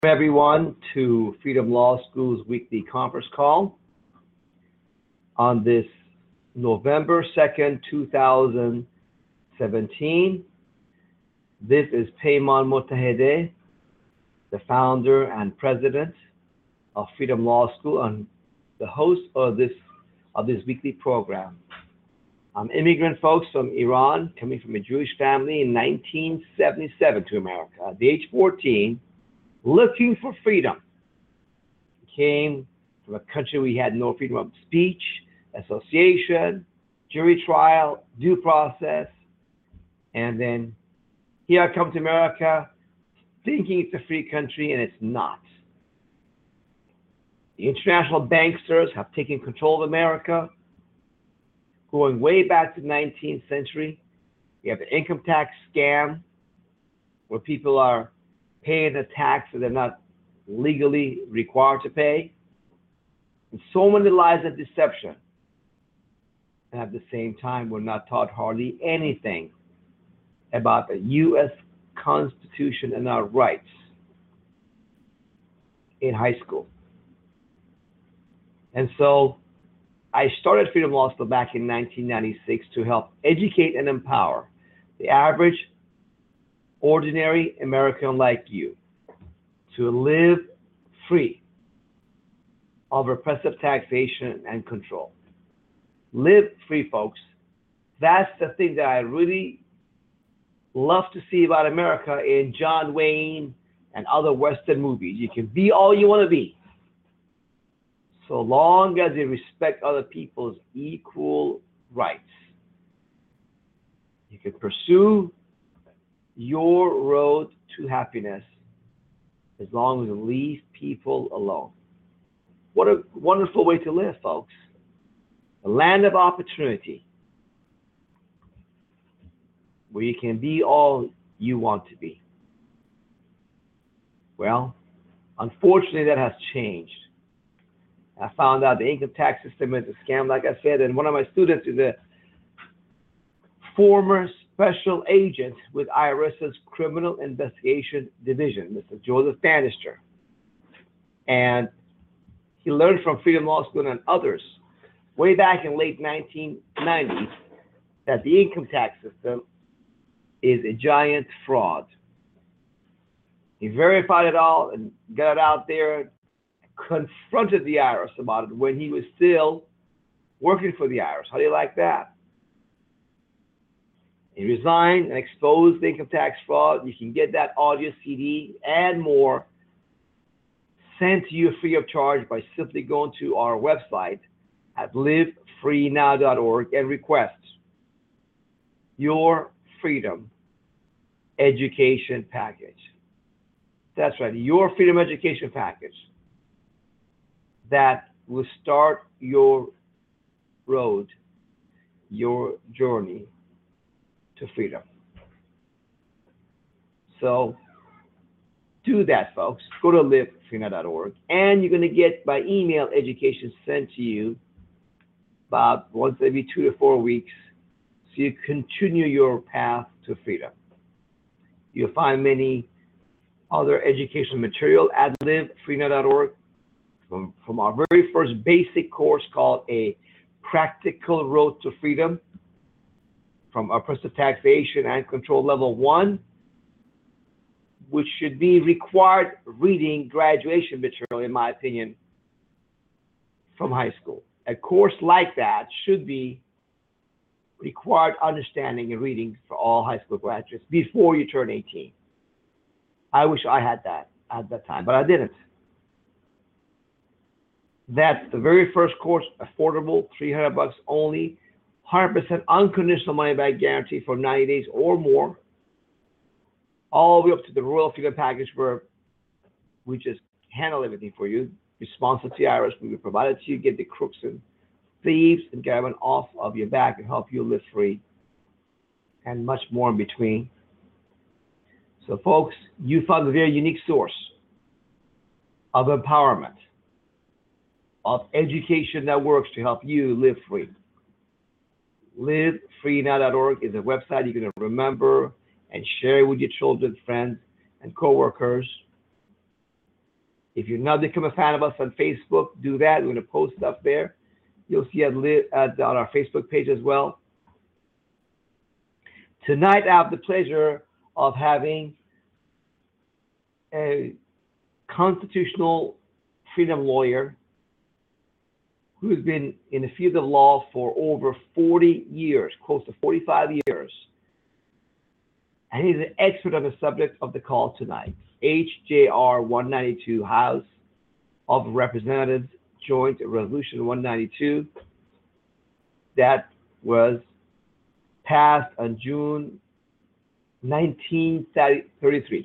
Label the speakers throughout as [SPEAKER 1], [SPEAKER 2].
[SPEAKER 1] Everyone to Freedom Law School's weekly conference call on this November 2nd, 2017. This is Payman Motahedeh, the founder and president of Freedom Law School and the host of this weekly program. I'm immigrant folks from Iran, coming from a Jewish family in 1977 to America. At the age 14, looking for freedom. Came from a country we had no freedom of speech, association, jury trial, due process, and then here I come to America thinking it's a free country, and it's not. The international banksters have taken control of America, going way back to the 19th century. We have the income tax scam, where people are paying a tax that they're not legally required to pay. And so many lies of deception. And at the same time, we're not taught hardly anything about the U.S. Constitution and our rights in high school. And so I started Freedom Law School back in 1996 to help educate and empower the average ordinary American like you to live free of repressive taxation and control. Live free, folks. That's the thing that I really love to see about America in John Wayne and other Western movies. You can be all you want to be, so long as you respect other people's equal rights. You can pursue your road to happiness as long as you leave people alone. What a wonderful way to live, folks. A land of opportunity where you can be all you want to be. Well, unfortunately, that has changed. I found out the income tax system is a scam, like I said, and one of my students is a former special agent with IRS's Criminal Investigation Division, Mr. Joseph Bannister. And he learned from Freedom Law School and others way back in late 1990s that the income tax system is a giant fraud. He verified it all and got it out there, confronted the IRS about it when he was still working for the IRS. How do you like that? He resigned and exposed the income tax fraud. You can get that audio CD and more sent to you free of charge by simply going to our website at livefreenow.org and request your Freedom Education Package. That's right, your Freedom Education Package that will start your road, your journey to freedom. So do that, folks. Go to livefreenow.org, and you're going to get by email education sent to you about once every 2 to 4 weeks, so you continue your path to freedom. You'll find many other educational material at livefreenow.org from our very first basic course called A Practical Road to Freedom, from oppressive taxation and control level 1, which should be required reading graduation material, in my opinion, from high school. A course like that should be required understanding and reading for all high school graduates before you turn 18. I wish I had that at that time, but I didn't. That's the very first course, affordable, $300 only, 100% unconditional money back guarantee for 90 days or more, all the way up to the Royal Freedom Package, where we just handle everything for you. Responsive to IRS, we will provide it to you, get the crooks and thieves and gabbing off of your back and help you live free, and much more in between. So folks, you found a very unique source of empowerment, of education that works to help you live free. LiveFreeNow.org is a website you're going to remember and share with your children, friends, and coworkers. If you're not become a fan of us on Facebook, do that. We're going to post stuff there. You'll see it on our Facebook page as well. Tonight, I have the pleasure of having a constitutional freedom lawyer who's been in the field of law for over 40 years, close to 45 years. And he's an expert on the subject of the call tonight. HJR 192, House of Representatives Joint Resolution 192, that was passed on June 1933.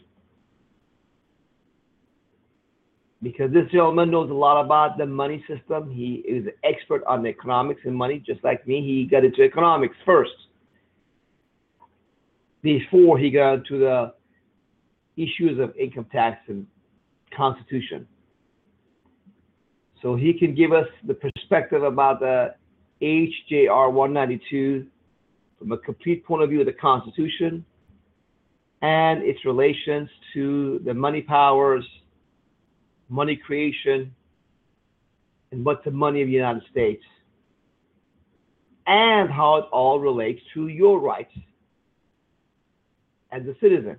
[SPEAKER 1] Because this gentleman knows a lot about the money system. He is an expert on the economics and money, just like me. He got into economics first before he got into the issues of income tax and constitution. So he can give us the perspective about the HJR 192 from a complete point of view of the Constitution and its relations to the money powers, money creation, and what's the money of the United States, and how it all relates to your rights as a citizen.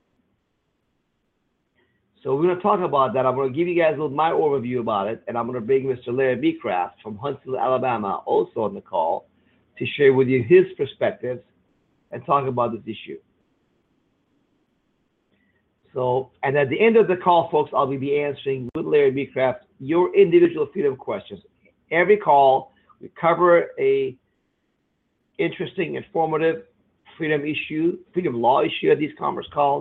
[SPEAKER 1] So we're going to talk about that. I'm going to give you guys a little my overview about it, and I'm going to bring Mr. Larry Becraft from Huntsville, Alabama, also on the call to share with you his perspectives and talk about this issue. So, and at the end of the call, folks, I'll be answering with Larry Becraft your individual freedom questions. Every call, we cover a interesting, informative freedom law issue at these conference calls.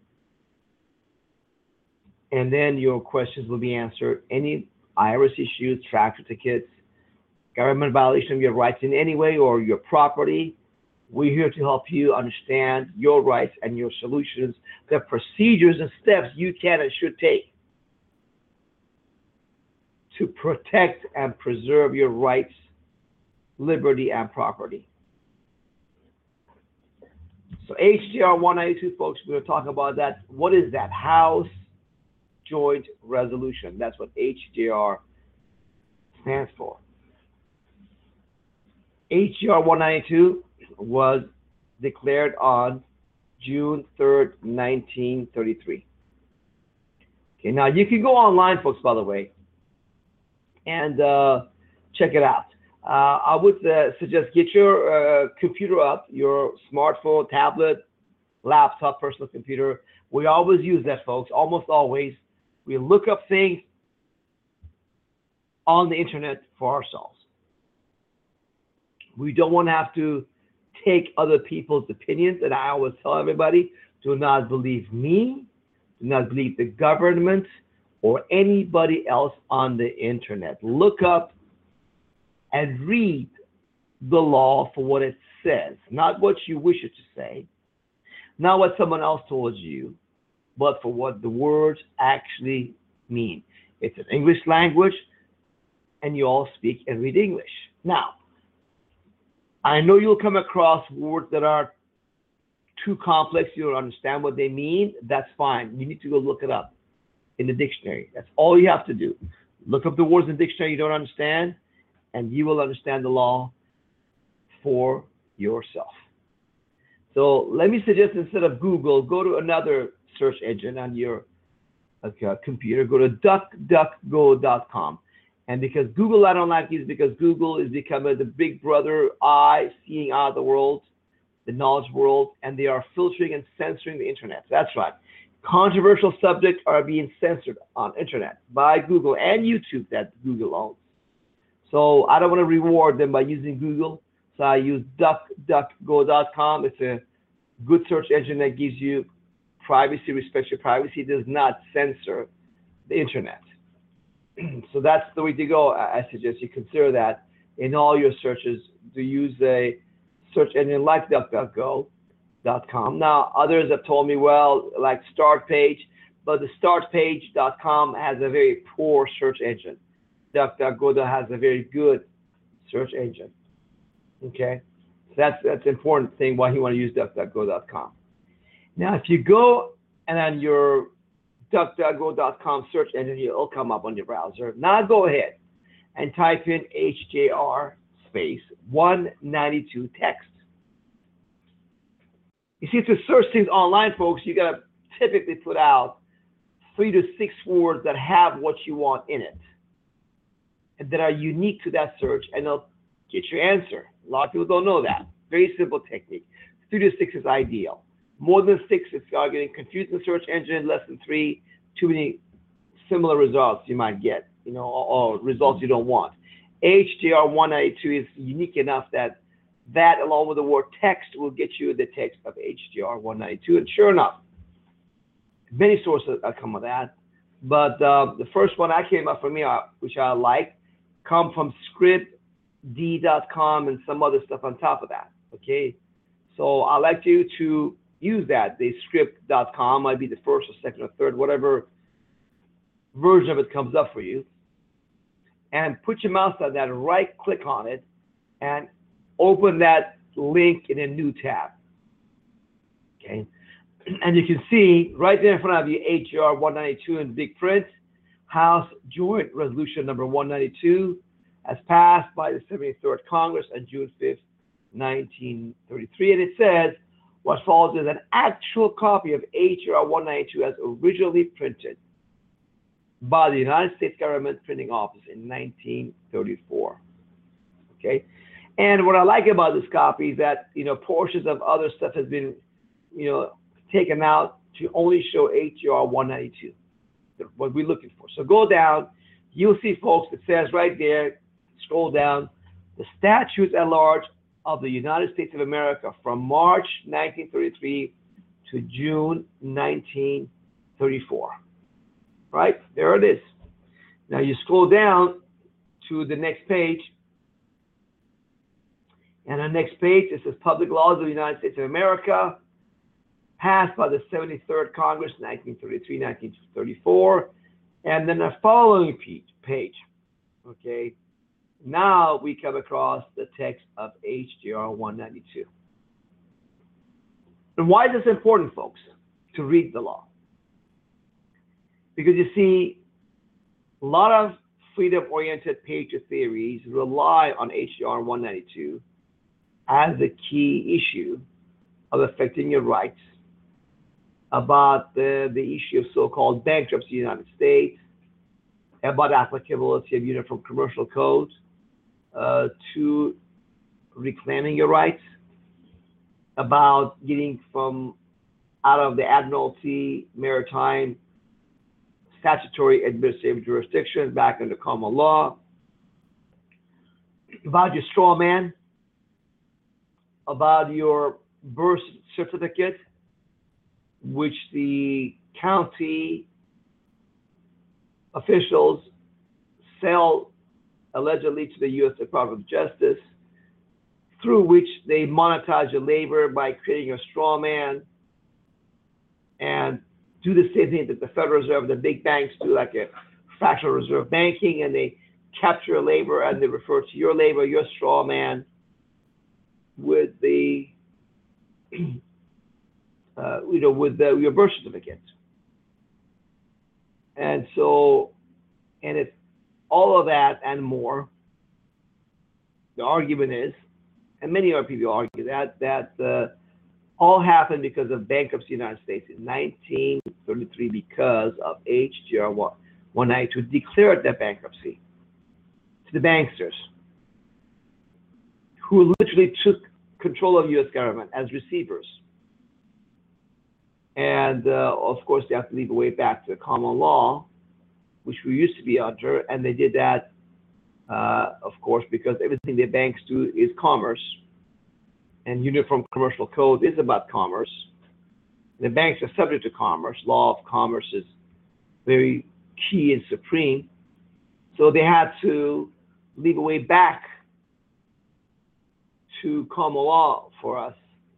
[SPEAKER 1] And then your questions will be answered. Any IRS issues, traffic tickets, government violation of your rights in any way or your property, we're here to help you understand your rights and your solutions, the procedures and steps you can and should take to protect and preserve your rights, liberty, and property. So HJR 192, folks, we're going to talk about that. What is that? House Joint Resolution. That's what HJR stands for. HJR 192 was declared on June 3rd, 1933. Okay, now you can go online, folks, by the way, and check it out. I would suggest get your computer up, your smartphone, tablet, laptop, personal computer. We always use that, folks, almost always. We look up things on the internet for ourselves. We don't want to have to take other people's opinions, and I always tell everybody, do not believe me, do not believe the government or anybody else on the internet. Look up and read the law for what it says, not what you wish it to say, not what someone else told you, but for what the words actually mean. It's an English language, and you all speak and read English. Now, I know you'll come across words that are too complex, you don't understand what they mean. That's fine. You need to go look it up in the dictionary. That's all you have to do. Look up the words in the dictionary you don't understand, and you will understand the law for yourself. So let me suggest, instead of Google, go to another search engine on your computer. Go to duckduckgo.com. And because Google, I don't like these, because Google is becoming the big brother eye seeing out of the world, the knowledge world, and they are filtering and censoring the internet. That's right. Controversial subjects are being censored on internet by Google and YouTube that Google owns. So I don't want to reward them by using Google. So I use duckduckgo.com. It's a good search engine that gives you privacy, respects your privacy, does not censor the internet. So that's the way to go. I suggest you consider that in all your searches, to use a search engine like DuckDuckGo.com. Now, others have told me, well, like StartPage, but the StartPage.com has a very poor search engine. DuckDuckGo has a very good search engine. Okay, so that's an important thing why you want to use DuckDuckGo.com. Now, if you go and on your DuckDuckGo.com search engine, it'll come up on your browser. Now go ahead and type in HJR space 192 text. You see, to search things online, folks, you got to typically put out 3 to 6 words that have what you want in it and that are unique to that search, and they'll get your answer. A lot of people don't know that. Very simple technique. 3 to 6 is ideal. More than 6, it's getting confused in the search engine. Less than 3, too many similar results you might get, or results you don't want. HJR 192 is unique enough that along with the word text will get you the text of HJR 192. And sure enough, many sources come with that. But the first one I came up for me, which I like, come from scriptd.com and some other stuff on top of that. Okay, so I'd like you to use that. The script.com might be the first or second or third, whatever version of it comes up for you. And put your mouse on that, right click on it, and open that link in a new tab. Okay, and you can see right there in front of you HJR 192 in big print. House Joint Resolution number 192 as passed by the 73rd Congress on June 5th, 1933. And it says, what follows is an actual copy of HJR 192 as originally printed by the United States Government Printing Office in 1934. Okay? And what I like about this copy is that, portions of other stuff has been, taken out to only show HJR 192, what we're looking for. So go down, you'll see, folks, it says right there, scroll down, the statutes at large of the United States of America from March 1933 to June 1934. Right? There it is. Now you scroll down to the next page, and on the next page, it says Public Laws of the United States of America, passed by the 73rd Congress, 1933-1934. And then the following page, okay, now we come across the text of HJR 192. And why is this important, folks, to read the law? Because you see, a lot of freedom-oriented patriot theories rely on HJR 192 as the key issue of affecting your rights, about the issue of so-called bankruptcy in the United States, about applicability of Uniform Commercial Code to reclaiming your rights, about getting out of the Admiralty Maritime statutory administrative jurisdiction back into common law, about your straw man, about your birth certificate, which the county officials sell allegedly to the U.S. Department of Justice, through which they monetize your labor by creating a straw man and do the same thing that the Federal Reserve, the big banks do, like a fractional reserve banking, and they capture your labor and they refer to your labor, your straw man, with the your birth certificate. And so, and it's all of that and more. The argument is, and many other people argue that all happened because of bankruptcy in the United States in 1933 because of HJR 192 declared that bankruptcy to the banksters, who literally took control of the U.S. government as receivers. And of course, they have to leave a way back to the common law, which we used to be under. And they did that, of course, because everything the banks do is commerce. And Uniform Commercial Code is about commerce. The banks are subject to commerce. Law of commerce is very key and supreme. So they had to leave a way back to common law for us.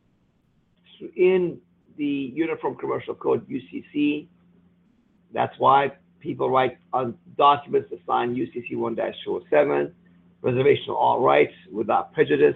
[SPEAKER 1] In the Uniform Commercial Code, UCC, that's why people write on documents to sign UCC 1-207, reservation of all rights without prejudice,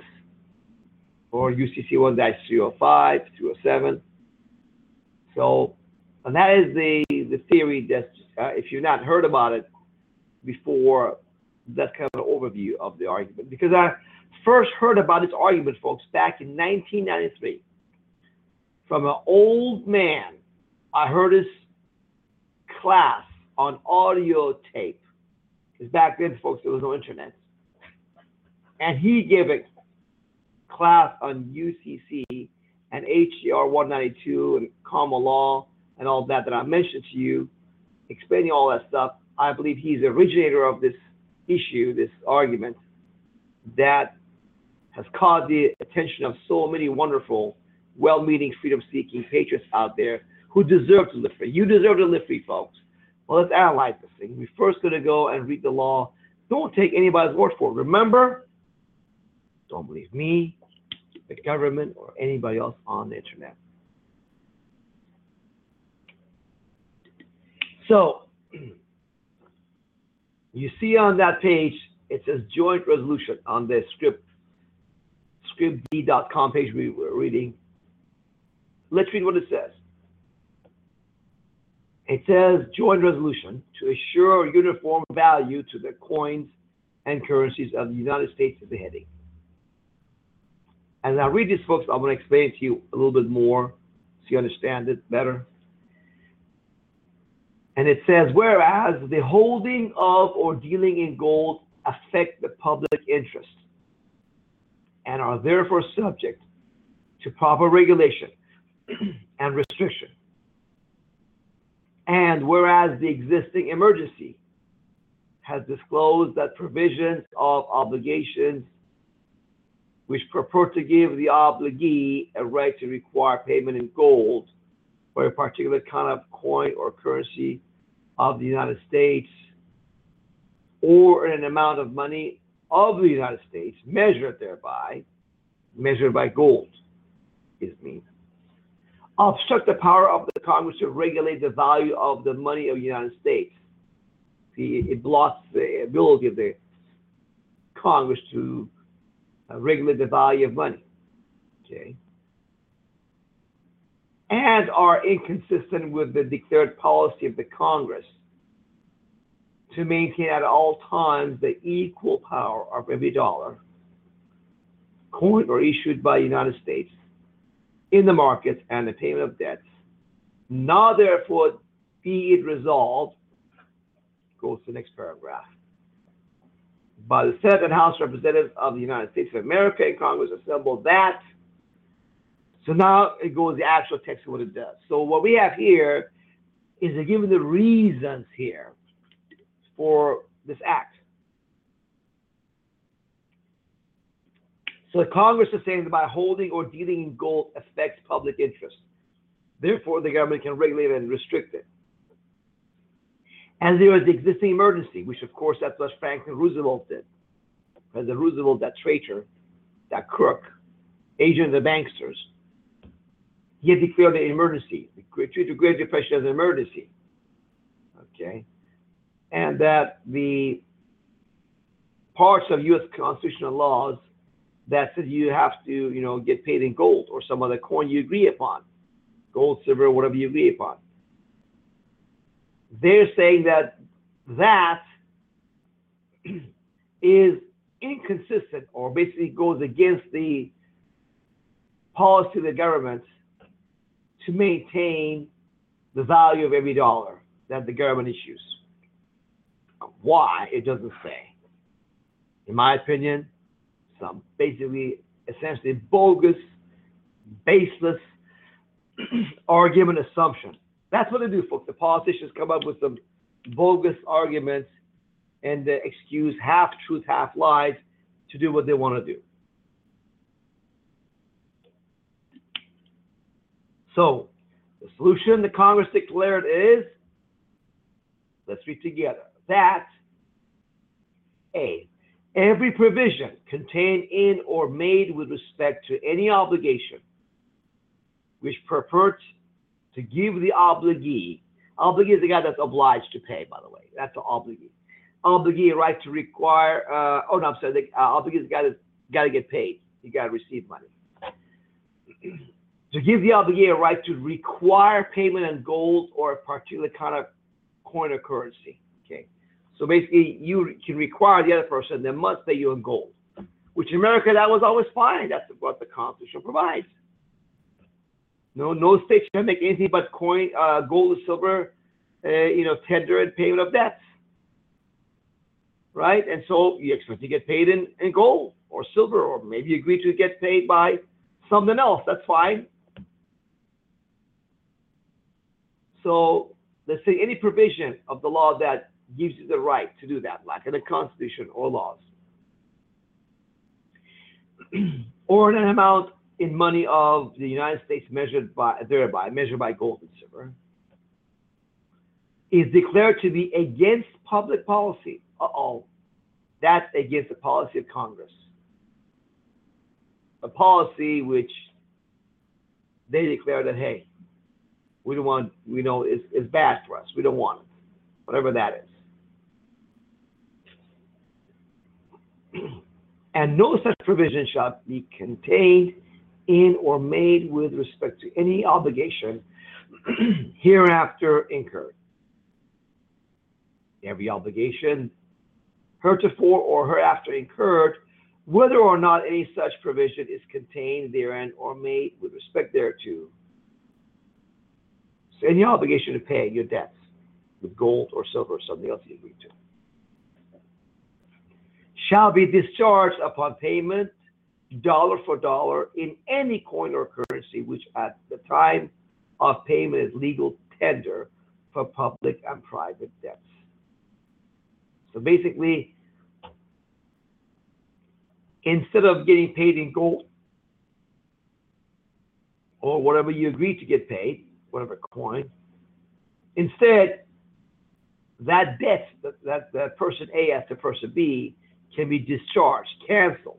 [SPEAKER 1] or UCC 1-305, 307. So And that is the theory that, if you've not heard about it before, that's kind of an overview of the argument. Because I first heard about this argument, folks, back in 1993 from an old man. I heard his class on audio tape. Because back then, folks, there was no internet. And he gave a class on UCC and HCR 192 and common law and all that I mentioned to you, explaining all that stuff. I believe he's the originator of this issue, this argument, that has caught the attention of so many wonderful, well-meaning, freedom-seeking patriots out there who deserve to live free. You deserve to live free, folks. Well, let's analyze this thing. We're first going to go and read the law. Don't take anybody's word for it. Remember, don't believe me, the government, or anybody else on the internet. So, you see on that page, it says joint resolution on the scriptd.com page we were reading. Let's read what it says. It says joint resolution to assure uniform value to the coins and currencies of the United States is the heading. As I read this, folks, I'm going to explain it to you a little bit more so you understand it better. And it says, whereas the holding of or dealing in gold affect the public interest and are therefore subject to proper regulation and restriction. And whereas the existing emergency has disclosed that provisions of obligations which purport to give the obligee a right to require payment in gold for a particular kind of coin or currency of the United States, or an amount of money of the United States measured by gold, is mean. Obstruct the power of the Congress to regulate the value of the money of the United States. It blocks the ability of the Congress to regulate the value of money. Okay. And are inconsistent with the declared policy of the Congress to maintain at all times the equal power of every dollar, coined or issued by the United States in the markets and the payment of debts. Now therefore be it resolved, goes to the next paragraph, by the Senate and House Representatives of the United States of America and Congress assembled that. So now it goes the actual text of what it does. So what we have here is they're giving the reasons here for this act. So Congress is saying that by holding or dealing in gold affects public interest. Therefore, the government can regulate it and restrict it. And there is the existing emergency, which of course that's what Franklin Roosevelt did. President Roosevelt, that traitor, that crook, agent of the banksters, he had declared an emergency, treated the Great Depression as an emergency. Okay, and that the parts of U.S. constitutional laws that says you have to, get paid in gold or some other coin you agree upon, gold, silver, whatever you agree upon. They're saying that is inconsistent or basically goes against the policy of the government to maintain the value of every dollar that the government issues. Why, it doesn't say. In my opinion, some basically essentially bogus, baseless argument assumption. That's what they do, folks. The politicians come up with some bogus arguments and they excuse half truth, half lies to do what they want to do. So the solution the Congress declared is, let's read together, that A, every provision contained in or made with respect to any obligation which purports to give the obligee is the guy that's obliged to pay, by the way. That's the obligee. Obligee, right to require, obligee is the guy that's got to get paid. You got to receive money. To give the obligator a right to require payment in gold or a particular kind of coin or currency. Okay, so basically you can require the other person they must pay you in gold, which in America that was always fine. That's what the Constitution provides. No state can make anything but coin, gold or silver, tender and payment of debts, right? And so you expect to get paid in gold or silver, or maybe you agree to get paid by something else. That's fine. So let's say any provision of the law that gives you the right to do that, like in the Constitution or laws, or an amount in money of the United States measured by gold and silver, is declared to be against public policy. That's against the policy of Congress. A policy which they declare that, hey, we don't want, we know is bad for us. We don't want it, whatever that is. And no such provision shall be contained in or made with respect to any obligation hereafter incurred. Every obligation heretofore or hereafter incurred, whether or not any such provision is contained therein or made with respect thereto. So any obligation to pay your debts with gold or silver or something else you agree to shall be discharged upon payment, dollar for dollar, in any coin or currency which at the time of payment is legal tender for public and private debts. So basically, instead of getting paid in gold or whatever you agree to get paid, whatever coin, instead, that debt that person A has to person B can be discharged, canceled,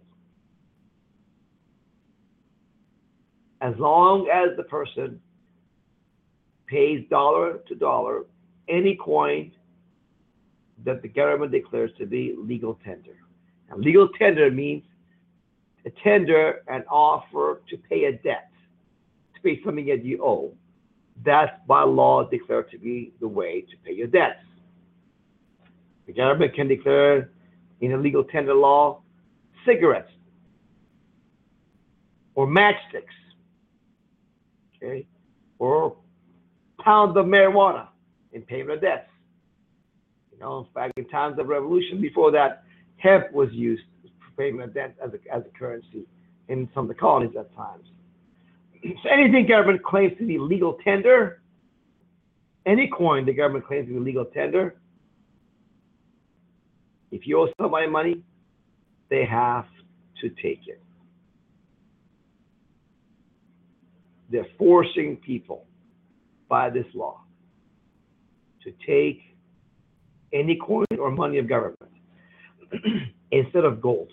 [SPEAKER 1] as long as the person pays dollar to dollar any coin that the government declares to be legal tender. Now, legal tender means a tender, an offer to pay a debt, to pay something that you owe. That's by law declared to be the way to pay your debts. The government can declare in a legal tender law cigarettes or matchsticks, okay, or pounds of marijuana in payment of debts. Back in times of revolution, before that, hemp was used for payment of debt as a currency in some of the colonies at times. So anything government claims to be legal tender, any coin the government claims to be legal tender, if you owe somebody money, they have to take it. They're forcing people by this law to take any coin or money of government instead of gold.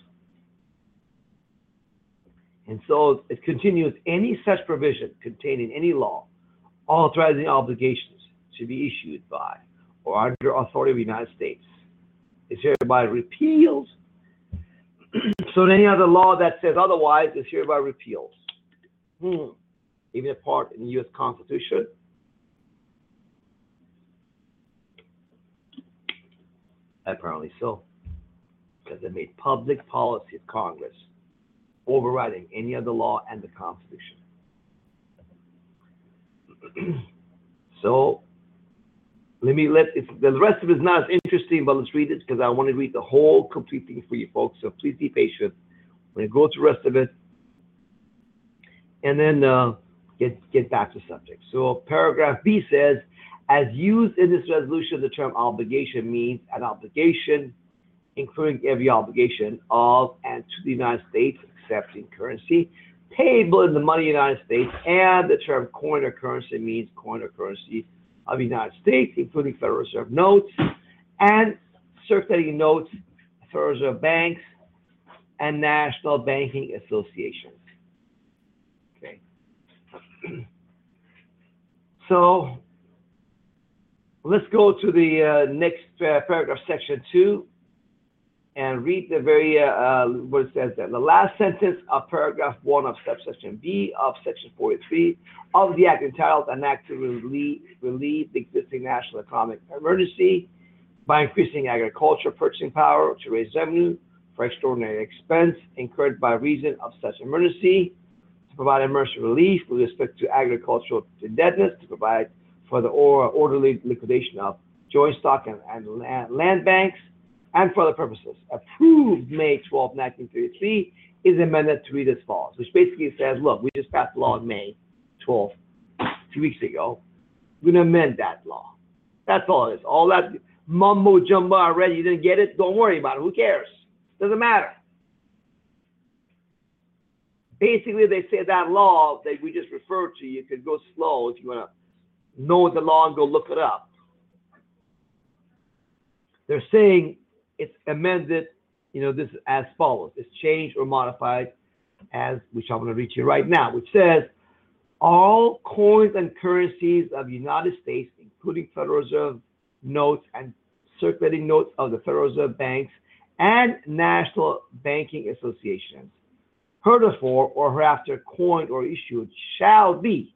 [SPEAKER 1] And so it continues, any such provision contained in any law authorizing obligations to be issued by or under authority of the United States is hereby repealed. So any other law that says otherwise is hereby repealed. Even a part in the U.S. Constitution. Apparently so, because it made public policy of Congress overriding any other law and the Constitution. So the rest of it is not as interesting, but let's read it because I want to read the whole complete thing for you folks. So please be patient. We're going to go through the rest of it and then get back to subject. So paragraph B says, as used in this resolution, the term obligation means an obligation, including every obligation of and to the United States, except in currency, payable in the money of the United States, and the term coin or currency means coin or currency of the United States, including Federal Reserve notes and circulating notes, Federal Reserve banks, and national banking associations. Okay. So let's go to the next paragraph, section 2. and read the very, what it says there. The last sentence of paragraph 1 of subsection B of section 43 of the Act entitled an act to relieve the existing national economic emergency by increasing agriculture purchasing power to raise revenue for extraordinary expense incurred by reason of such emergency, to provide emergency relief with respect to agricultural indebtedness, to provide for the orderly liquidation of joint stock and land banks, and for other purposes. Approved May 12, 1933 is amended to read as follows, which basically says, look, we just passed the law on May 12, 2 weeks ago. We're going to amend that law. That's all it is. All that mumbo jumbo already, you didn't get it, don't worry about it. Who cares? Doesn't matter. Basically, they say that law that we just referred to, you could go slow if you want to know the law and go look it up. They're saying it's amended, this as follows. It's changed or modified as, which I'm going to read to you right now, which says, all coins and currencies of the United States, including Federal Reserve notes and circulating notes of the Federal Reserve banks and national banking associations, heretofore or hereafter coined or issued, shall be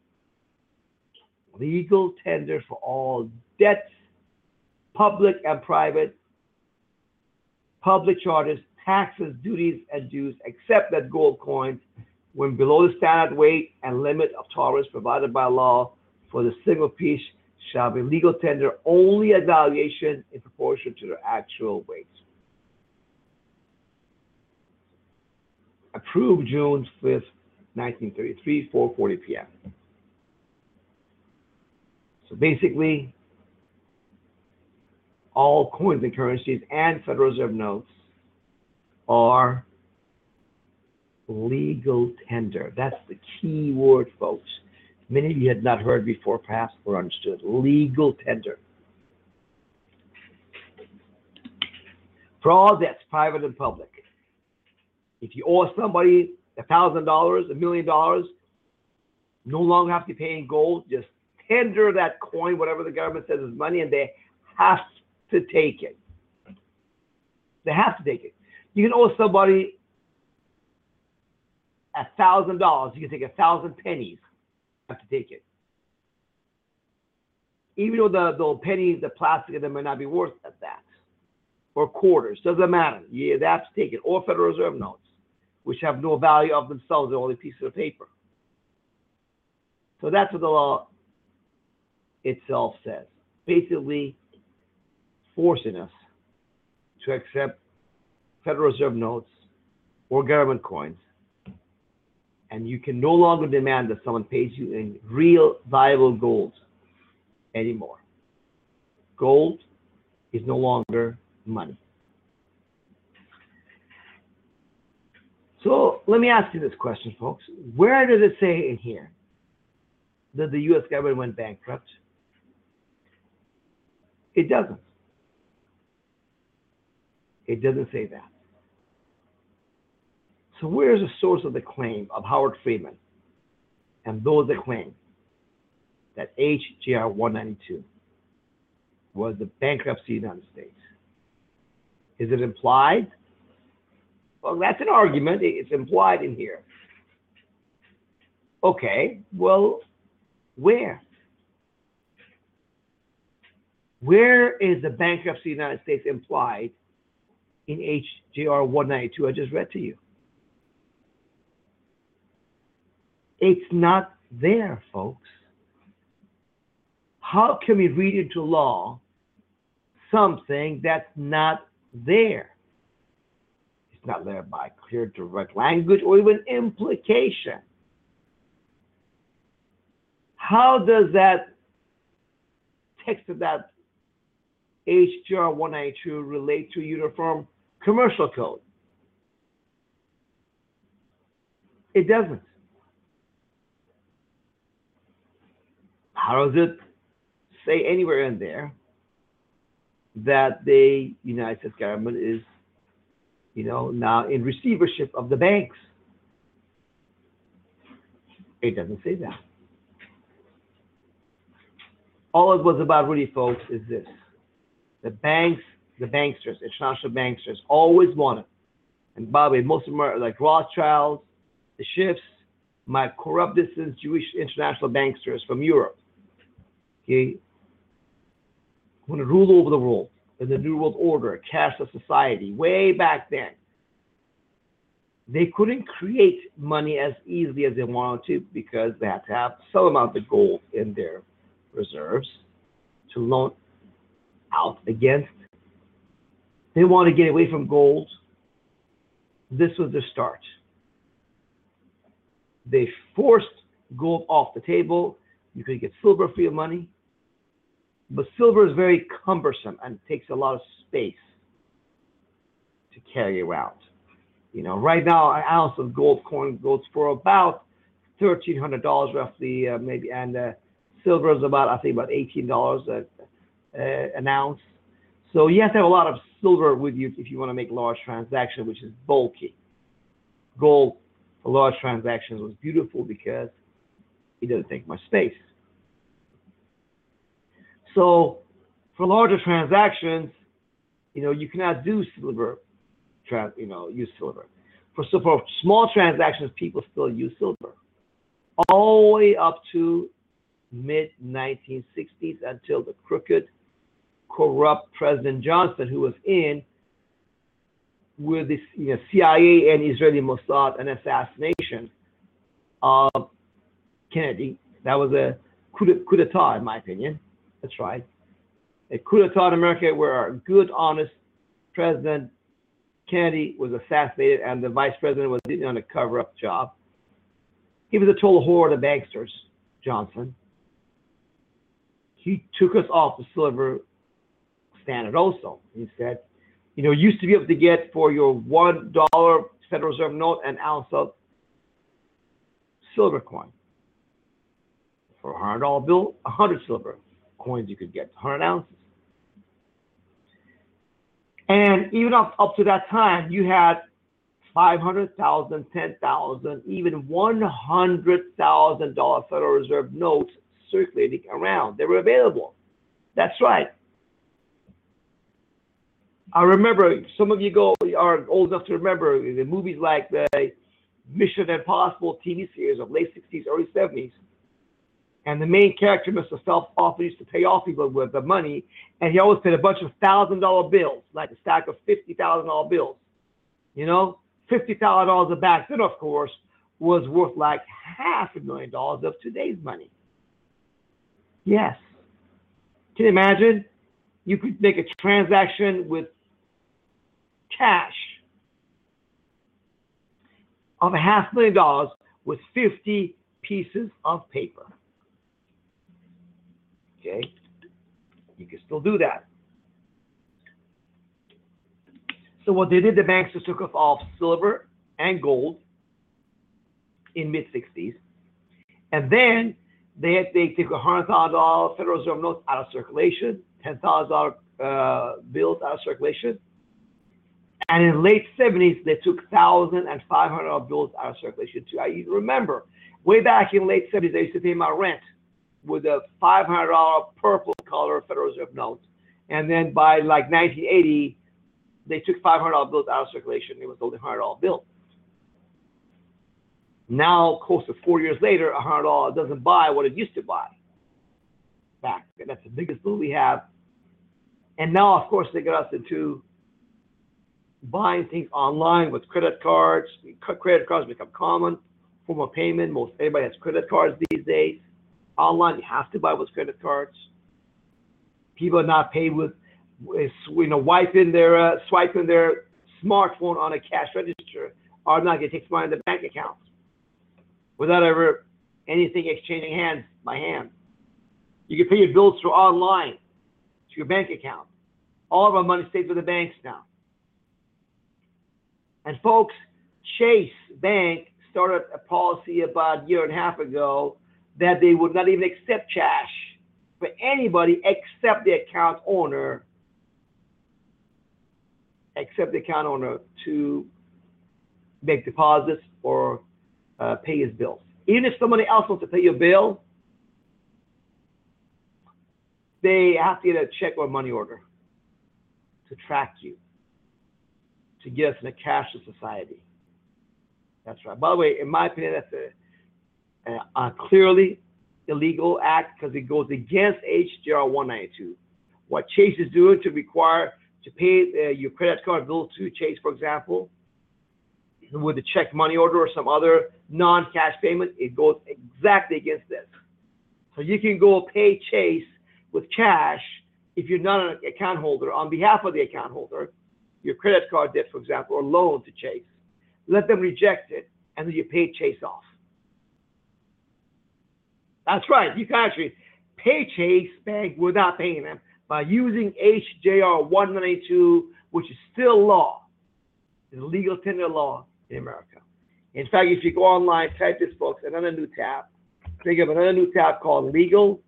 [SPEAKER 1] legal tender for all debts, public and private, public charges, taxes, duties, and dues, except that gold coins, when below the standard weight and limit of tolerance provided by law for the single piece, shall be legal tender only at valuation in proportion to their actual weight. Approved June 5th, 1933, 4:40 p.m. So basically, all coins and currencies and Federal Reserve notes are legal tender. That's the key word, folks. Many of you had not heard before, perhaps, or understood. Legal tender. For all debts, private and public. If you owe somebody $1,000, $1 million, no longer have to pay in gold, just tender that coin, whatever the government says is money, and they have to take it. They have to take it. You can owe somebody $1,000. You can take 1,000 pennies. You have to take it. Even though the pennies, the plastic of them may not be worth at that. Or quarters, doesn't matter. You have to take it. Or Federal Reserve notes, which have no value of themselves, they're only pieces of paper. So that's what the law itself says. Basically, forcing us to accept Federal Reserve notes or government coins, and you can no longer demand that someone pays you in real, valuable gold anymore. Gold is no longer money. So let me ask you this question, folks. Where does it say in here that the U.S. government went bankrupt? It doesn't. It doesn't say that. So where's the source of the claim of Howard Friedman and those that claim that H.J.R. 192 was the bankruptcy of the United States? Is it implied? Well, that's an argument. It's implied in here. Okay, well, where? Where is the bankruptcy of the United States implied in H.J.R. 192 I just read to you? It's not there, folks. How can we read into law something that's not there? It's not there by clear, direct language or even implication. How does that text of that H.J.R. 192 relate to Uniform Commercial Code? It doesn't. How does it say anywhere in there that the United States government is, now in receivership of the banks? It doesn't say that. All it was about, really, folks, is this. The banks the banksters, international banksters, always wanted. And by the way, most of them are like Rothschilds, the Schiffs, my corrupt distance Jewish international banksters from Europe. Okay, want to rule over the world in the New World Order, cashless society, way back then. They couldn't create money as easily as they wanted to because they had to have some amount of gold in their reserves to loan out against. They want to get away from gold. This was the start. They forced gold off the table. You could get silver for your money, but silver is very cumbersome and takes a lot of space to carry around. You know, right now, an ounce of gold coin goes for about $1,300 roughly, maybe, and silver is about, I think, about $18 an ounce. So you have to have a lot of silver with you if you want to make large transactions, which is bulky. Gold for large transactions was beautiful because it doesn't take much space. So for larger transactions, you know, you cannot do silver, use silver. For small transactions, people still use silver. All the way up to mid-1960s until the crooked, corrupt President Johnson, who was in with the CIA and Israeli Mossad, an assassination of Kennedy. That was a coup d'etat, in my opinion. That's right. A coup d'etat in America where a good, honest President Kennedy was assassinated and the vice president was on a cover-up job. He was a total whore of the banksters, Johnson. He took us off the silver standard also. He said, you know, you used to be able to get for your $1 Federal Reserve note an ounce of silver coin. For a $100 bill, 100 silver coins you could get, 100 ounces. And even up to that time, you had 500,000, 10,000, even $100,000 Federal Reserve notes circulating around. They were available. That's right. I remember, some of you are old enough to remember the movies like the Mission Impossible TV series of late 60s, early 70s. And the main character, Mr. Phelps, often used to pay off people with the money, and he always paid a bunch of $1,000 bills, like a stack of $50,000 bills. You know, $50,000 back then, of course, was worth like $500,000 of today's money. Yes. Can you imagine? You could make a transaction with cash of $500,000 with 50 pieces of paper. Okay, you can still do that. So what they did, the banks just took off silver and gold in mid-60s, and then they took $100,000 Federal Reserve notes out of circulation, $10,000 bills out of circulation, and in the late 70s they took $1,000 and $500 bills out of circulation too. I remember way back in the late 70s they used to pay my rent with a $500 purple color Federal Reserve note. And then by like 1980, they took $500 bills out of circulation. It was only a $100 bill. Now, close to 4 years later, $100 doesn't buy what it used to buy back. And that's the biggest bill we have. And now, of course, they got us into buying things online with credit cards. Credit cards become common form of payment. Most everybody has credit cards these days. Online, you have to buy with credit cards. People are not paid with, swiping their smartphone on a cash register, or not going to take money in the bank account without ever anything exchanging hands by hand. You can pay your bills through online to your bank account. All of our money stays with the banks now. And folks, Chase Bank started a policy about a year and a half ago that they would not even accept cash for anybody except the account owner, to make deposits or pay his bills. Even if somebody else wants to pay your bill, they have to get a check or money order to track you, to get us in a cashless society. That's right. By the way, in my opinion, that's a clearly illegal act because it goes against HJR 192. What Chase is doing to require to pay your credit card bill to Chase, for example, with a check money order or some other non-cash payment, it goes exactly against this. So you can go pay Chase with cash if you're not an account holder on behalf of the account holder, your credit card debt, for example, or loan to Chase. Let them reject it, and then you pay Chase off. That's right. You can actually pay Chase Bank without paying them by using HJR 192, which is still law. It's legal tender law in America. In fact, if you go online, type this, folks, another new tab. Think of another new tab called legal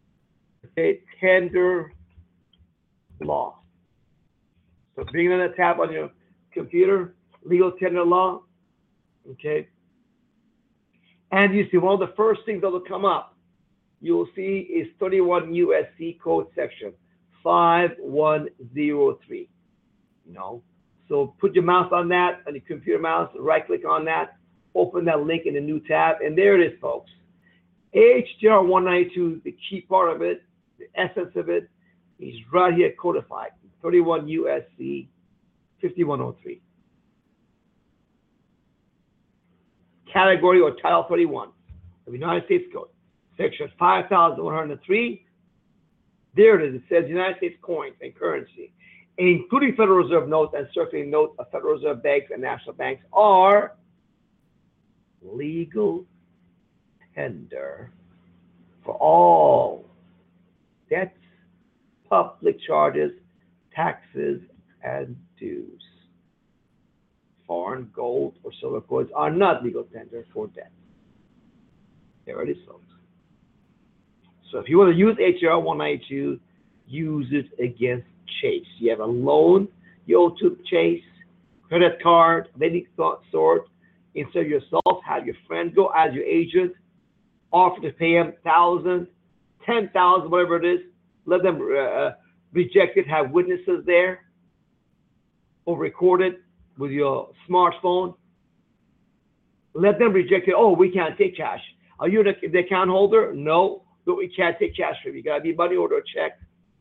[SPEAKER 1] tender law. So bring another tab on your computer, legal tender law, okay? And you see one of the first things that will come up, you will see is 31 USC code section 5103. So put your mouse on that, on your computer mouse, right click on that, open that link in the new tab, and there it is, folks. HJR 192, the key part of it, the essence of it, is right here codified, 31 USC 5103. Category or Title 31 of the United States Code, Section 5103. There it is. It says United States coins and currency, including Federal Reserve notes and circulating notes of Federal Reserve banks and national banks, are legal tender for all debts, public charges, taxes, and dues. Foreign gold or silver coins are not legal tender for debt. There it is, folks. So if you want to use HJR 192, use it against Chase. You have a loan you owe to Chase, credit card of any sort. Instead of yourself, have your friend go as your agent, offer to pay him $1,000, $10,000, whatever it is. Let them reject it, have witnesses there, or record it with your smartphone. Let them reject it. Oh, we can't take cash. Are you the account holder? No, but we can't take cash from you. You got to be money order or check.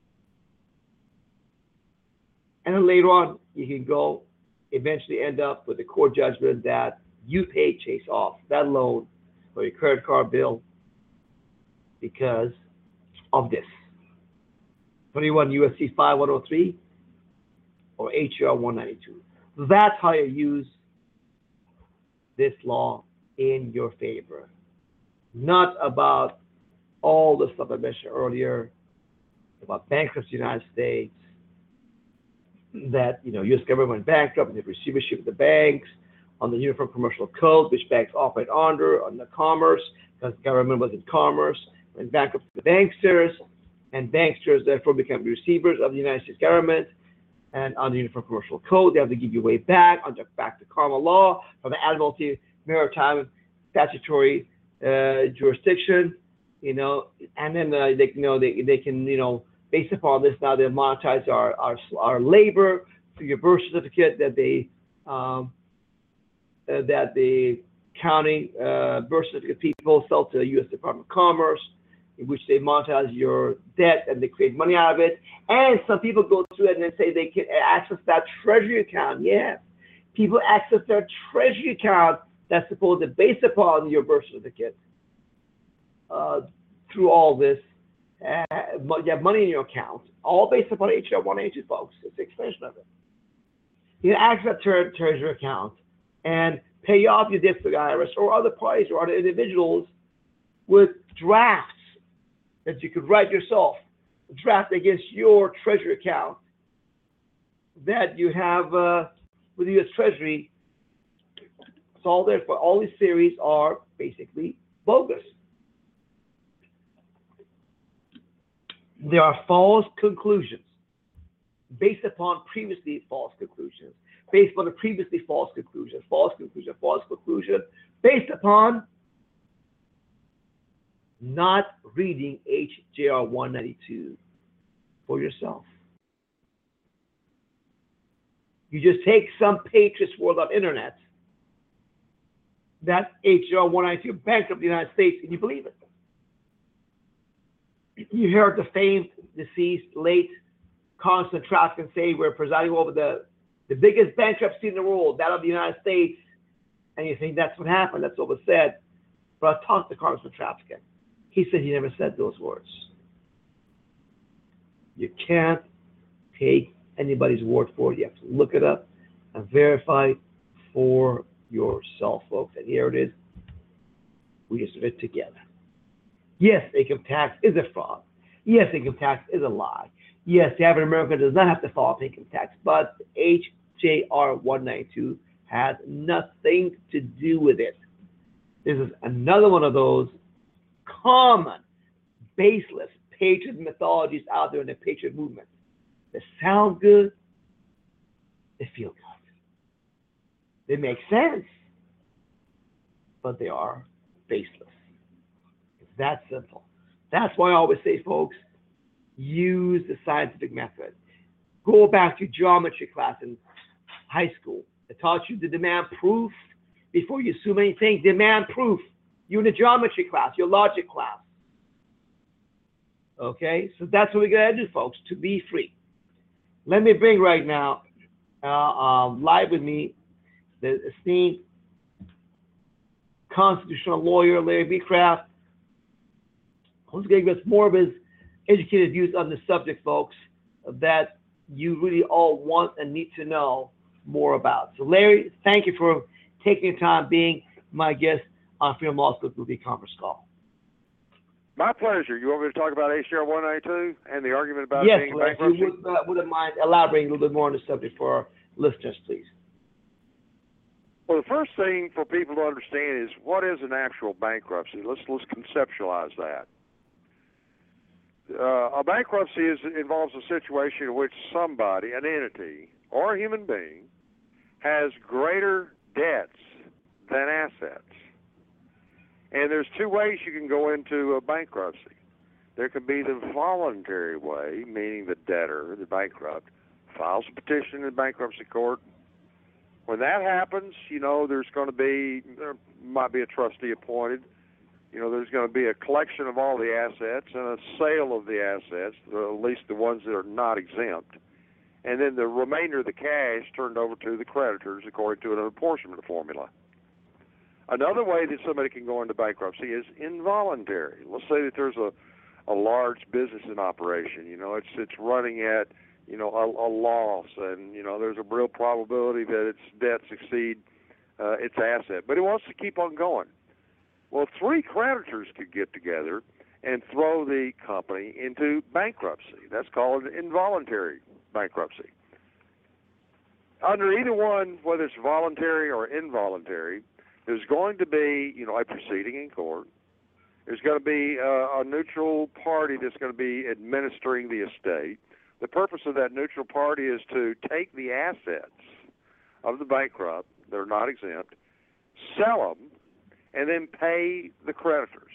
[SPEAKER 1] And then later on, you can go eventually end up with a court judgment that you paid Chase off that loan or your credit card bill because of this. 21 USC 5103 or HJR 192. That's how you use this law in your favor. Not about all the stuff I mentioned earlier about bankruptcy in the United States, that U.S. government went bankrupt and the receivership of the banks, on the Uniform Commercial Code, which banks operate under, on the commerce, because the government was in commerce, went bankrupt to the banksters, and banksters therefore become receivers of the United States government. And on the Uniform Commercial Code, they have to give you way back under back to common law from the Admiralty Maritime Statutory jurisdiction, and then they can based upon this now they monetize our labor through your birth certificate that the county birth certificate people sell to the U.S. Department of Commerce, in which they monetize your debt and they create money out of it. And some people go through it and they say they can access that treasury account. Yeah, people access their treasury account that's supposed based upon your birth certificate. Through all this, you have money in your account, all based upon HJR 182, folks. It's the extension of it. You can access that treasury account and pay off your debts to the IRS or other parties or other individuals with drafts that you could write yourself, a draft against your treasury account that you have with the U.S. Treasury. It's all there. For all these theories are basically bogus. There are false conclusions based upon previously false conclusions, based upon the previously false conclusion, false conclusion, based upon not reading HJR 192 for yourself. You just take some Patriots World on internet. That's HR 192 bankrupt the United States, and you believe it. You heard the famed, deceased, late Congressman Trafkin say we're presiding over the biggest bankruptcy in the world, that of the United States, and you think that's what happened, that's what was said. But I talked to Congressman Trafkin. He said he never said those words. You can't take anybody's word for it. You have to look it up and verify it for yourself, folks. And here it is. We just did it together. Yes, income tax is a fraud. Yes, income tax is a lie. Yes, the average American does not have to file income tax, but HJR 192 has nothing to do with it. This is another one of those common, baseless patriot mythologies out there in the patriot movement. They sound good, they feel good. They make sense, but they are baseless. It's that simple. That's why I always say, folks, use the scientific method. Go back to geometry class in high school. I taught you to demand proof before you assume anything. Demand proof. You're in a geometry class, your logic class. Okay, so that's what we gotta do, folks, to be free. Let me bring right now, live with me, the esteemed constitutional lawyer, Larry B. Kraft, who's going to give us more of his educated views on the subject, folks, that you really all want and need to know more about. So, Larry, thank you for taking the time being my guest on Freedom Law School Group conference call.
[SPEAKER 2] My pleasure. You want me to talk about HJR 192 and the argument about
[SPEAKER 1] yes,
[SPEAKER 2] being
[SPEAKER 1] Larry,
[SPEAKER 2] bankruptcy?
[SPEAKER 1] Yes, if you wouldn't mind elaborating a little bit more on the subject for our listeners, please.
[SPEAKER 2] Well, the first thing for people to understand is what is an actual bankruptcy. Let's conceptualize that. A bankruptcy involves a situation in which somebody, an entity, or a human being, has greater debts than assets. And there's two ways you can go into a bankruptcy. There can be the voluntary way, meaning the debtor, the bankrupt, files a petition in the bankruptcy court. When that happens, there might be a trustee appointed. There's going to be a collection of all the assets and a sale of the assets, at least the ones that are not exempt. And then the remainder of the cash turned over to the creditors according to an apportionment formula. Another way that somebody can go into bankruptcy is involuntary. Let's say that there's a large business in operation. It's running at a loss, and there's a real probability that its debts exceed its asset, but it wants to keep on going. Well, three creditors could get together and throw the company into bankruptcy. That's called an involuntary bankruptcy. Under either one, whether it's voluntary or involuntary, there's going to be, a proceeding in court. There's going to be a neutral party that's going to be administering the estate. The purpose of that neutral party is to take the assets of the bankrupt that are not exempt, sell them, and then pay the creditors.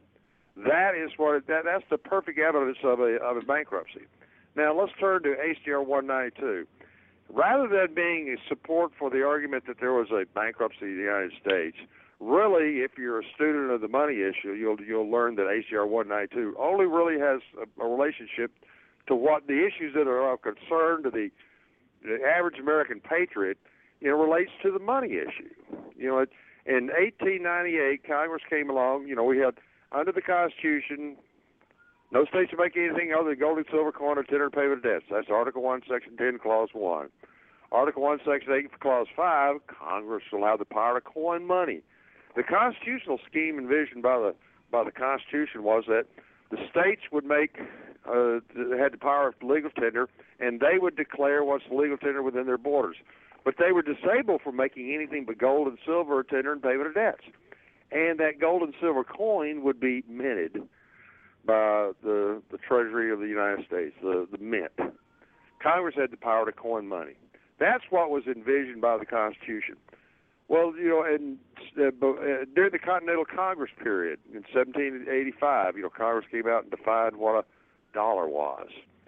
[SPEAKER 2] That's the perfect evidence of a bankruptcy. Now let's turn to HJR 192. Rather than being a support for the argument that there was a bankruptcy in the United States, really, if you're a student of the money issue, you'll learn that HJR 192 only really has a relationship to what the issues that are of concern to the average American patriot, relates to the money issue. In 1898, Congress came along. We had, under the Constitution, no state shall make anything other than gold and silver coin or tender payment of debts. That's Article 1, Section 10, Clause 1. Article 1, Section 8, Clause 5, Congress shall have the power to coin money. The constitutional scheme envisioned by the Constitution was that the states would had the power of legal tender, and they would declare what's legal tender within their borders. But they were disabled from making anything but gold and silver or tender in payment of debts. And that gold and silver coin would be minted by the Treasury of the United States, the mint. Congress had the power to coin money. That's what was envisioned by the Constitution. Well, during the Continental Congress period in 1785, Congress came out and defined what a dollar was.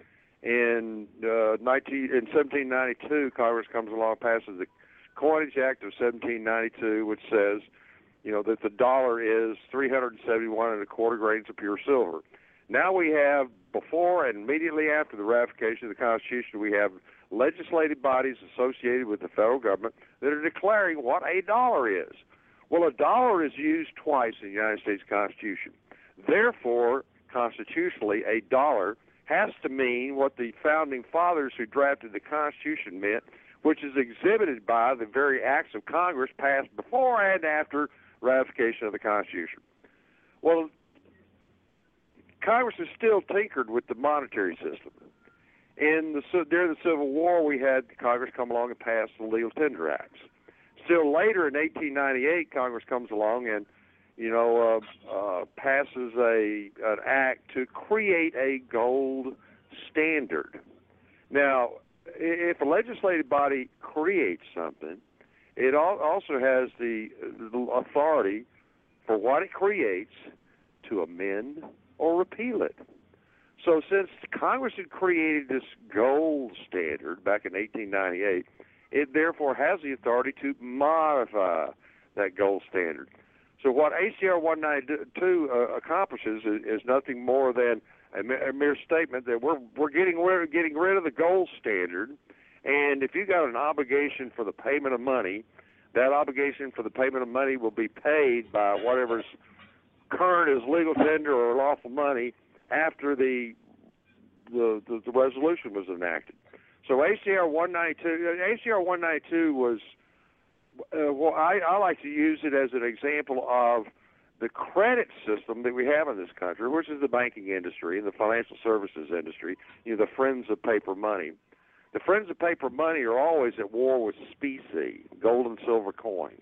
[SPEAKER 2] In 1792, Congress comes along, passes the Coinage Act of 1792, which says, that the dollar is 371 and a quarter grains of pure silver. Now we have, before and immediately after the ratification of the Constitution, we have legislative bodies associated with the federal government that are declaring what a dollar is. Well, a dollar is used twice in the United States Constitution. Therefore, constitutionally, a dollar has to mean what the founding fathers who drafted the Constitution meant, which is exhibited by the very acts of Congress passed before and after ratification of the Constitution. Well, Congress has still tinkered with the monetary system. During the Civil War, we had Congress come along and pass the Legal Tender Acts. Still later, in 1898, Congress comes along and passes an act to create a gold standard. Now, if a legislative body creates something, it also has the authority for what it creates to amend or repeal it. So since Congress had created this gold standard back in 1898, it therefore has the authority to modify that gold standard. So what HJR 192 accomplishes is nothing more than a mere statement that we're getting rid of the gold standard, and if you got an obligation for the payment of money, that obligation for the payment of money will be paid by whatever's current as legal tender or lawful money after the resolution was enacted. So HJR 192 was, I like to use it as an example of the credit system that we have in this country, which is the banking industry and the financial services industry, the friends of paper money. The friends of paper money are always at war with specie, gold and silver coin.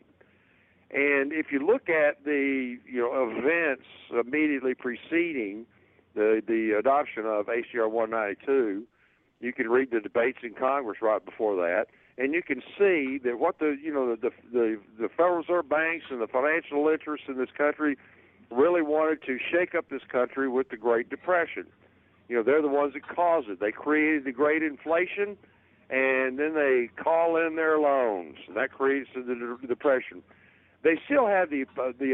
[SPEAKER 2] And if you look at the events immediately preceding the adoption of HJR 192, you can read the debates in Congress right before that, and you can see that what the Federal Reserve banks and the financial interests in this country really wanted to shake up this country with the Great Depression. They're the ones that caused it. They created the great inflation, and then they call in their loans. That creates the depression. They still had the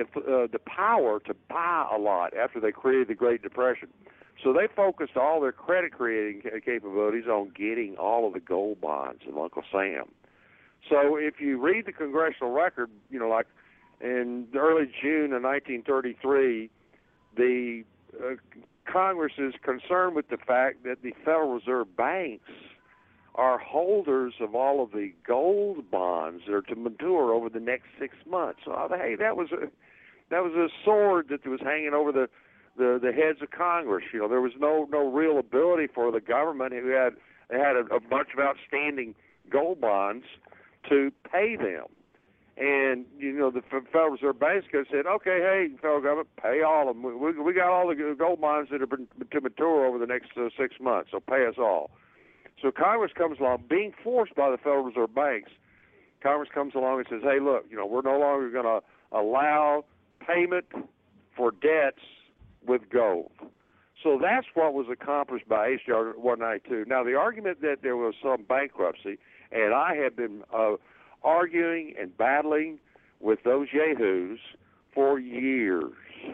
[SPEAKER 2] power to buy a lot after they created the Great Depression. So they focused all their credit creating capabilities on getting all of the gold bonds of Uncle Sam. So if you read the congressional record, like in early June of 1933, the Congress is concerned with the fact that the Federal Reserve banks are holders of all of the gold bonds that are to mature over the next 6 months. So hey, that was a sword that was hanging over the heads of Congress. There was no real ability for the government who had a bunch of outstanding gold bonds to pay them. And, the Federal Reserve Banks could have said, okay, hey, federal government, pay all of them. We got all the gold bonds that are to mature over the next 6 months, so pay us all. So Congress comes along, being forced by the Federal Reserve Banks. Congress comes along and says, hey, look, we're no longer going to allow payment for debts with gold. So that's what was accomplished by HJR 192. Now, the argument that there was some bankruptcy, and I have been arguing and battling with those yahoos for years.